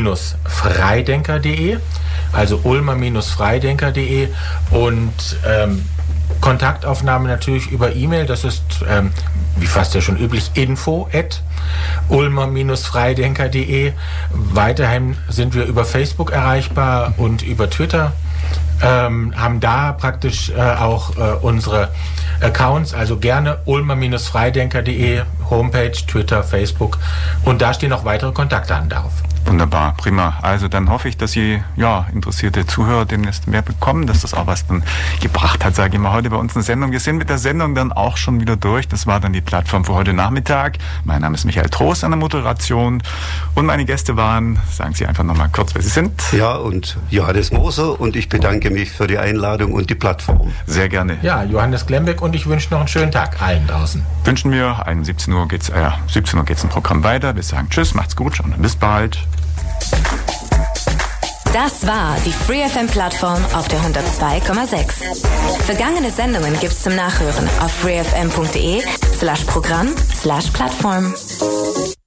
Speaker 4: Freidenker punkt de, also ulmer Freidenker punkt de und ähm, Kontaktaufnahme natürlich über E-Mail, das ist, ähm, wie fast ja schon üblich, info at ulmer Freidenker punkt de. Weiterhin sind wir über Facebook erreichbar und über Twitter, ähm, haben da praktisch äh, auch äh, unsere Accounts, also gerne ulmer Freidenker punkt de, Homepage, Twitter, Facebook, und da stehen auch weitere Kontaktdaten darauf.
Speaker 2: Wunderbar, prima. Also dann hoffe ich, dass Sie, ja, interessierte Zuhörer demnächst mehr bekommen, dass das auch was dann gebracht hat, sage ich mal, heute bei uns eine Sendung. Wir sind mit der Sendung dann auch schon wieder durch. Das war dann die Plattform für heute Nachmittag. Mein Name ist Michael Trost an der Moderation und meine Gäste waren, sagen Sie einfach nochmal kurz, wer Sie sind.
Speaker 3: Ja, und Johannes Moser, und ich bedanke mich für die Einladung und die Plattform.
Speaker 2: Sehr gerne.
Speaker 4: Ja, Johannes Glembeck, und ich wünsche noch einen schönen Tag allen draußen.
Speaker 2: Wünschen wir, um siebzehn Uhr geht's, äh, siebzehn Uhr geht's im Programm weiter. Wir sagen Tschüss, macht's gut und bis bald.
Speaker 1: Das war die Free F M-Plattform auf der hundertzwei Komma sechs. Vergangene Sendungen gibt's zum Nachhören auf freefm punkt de slash Programm slash Plattform.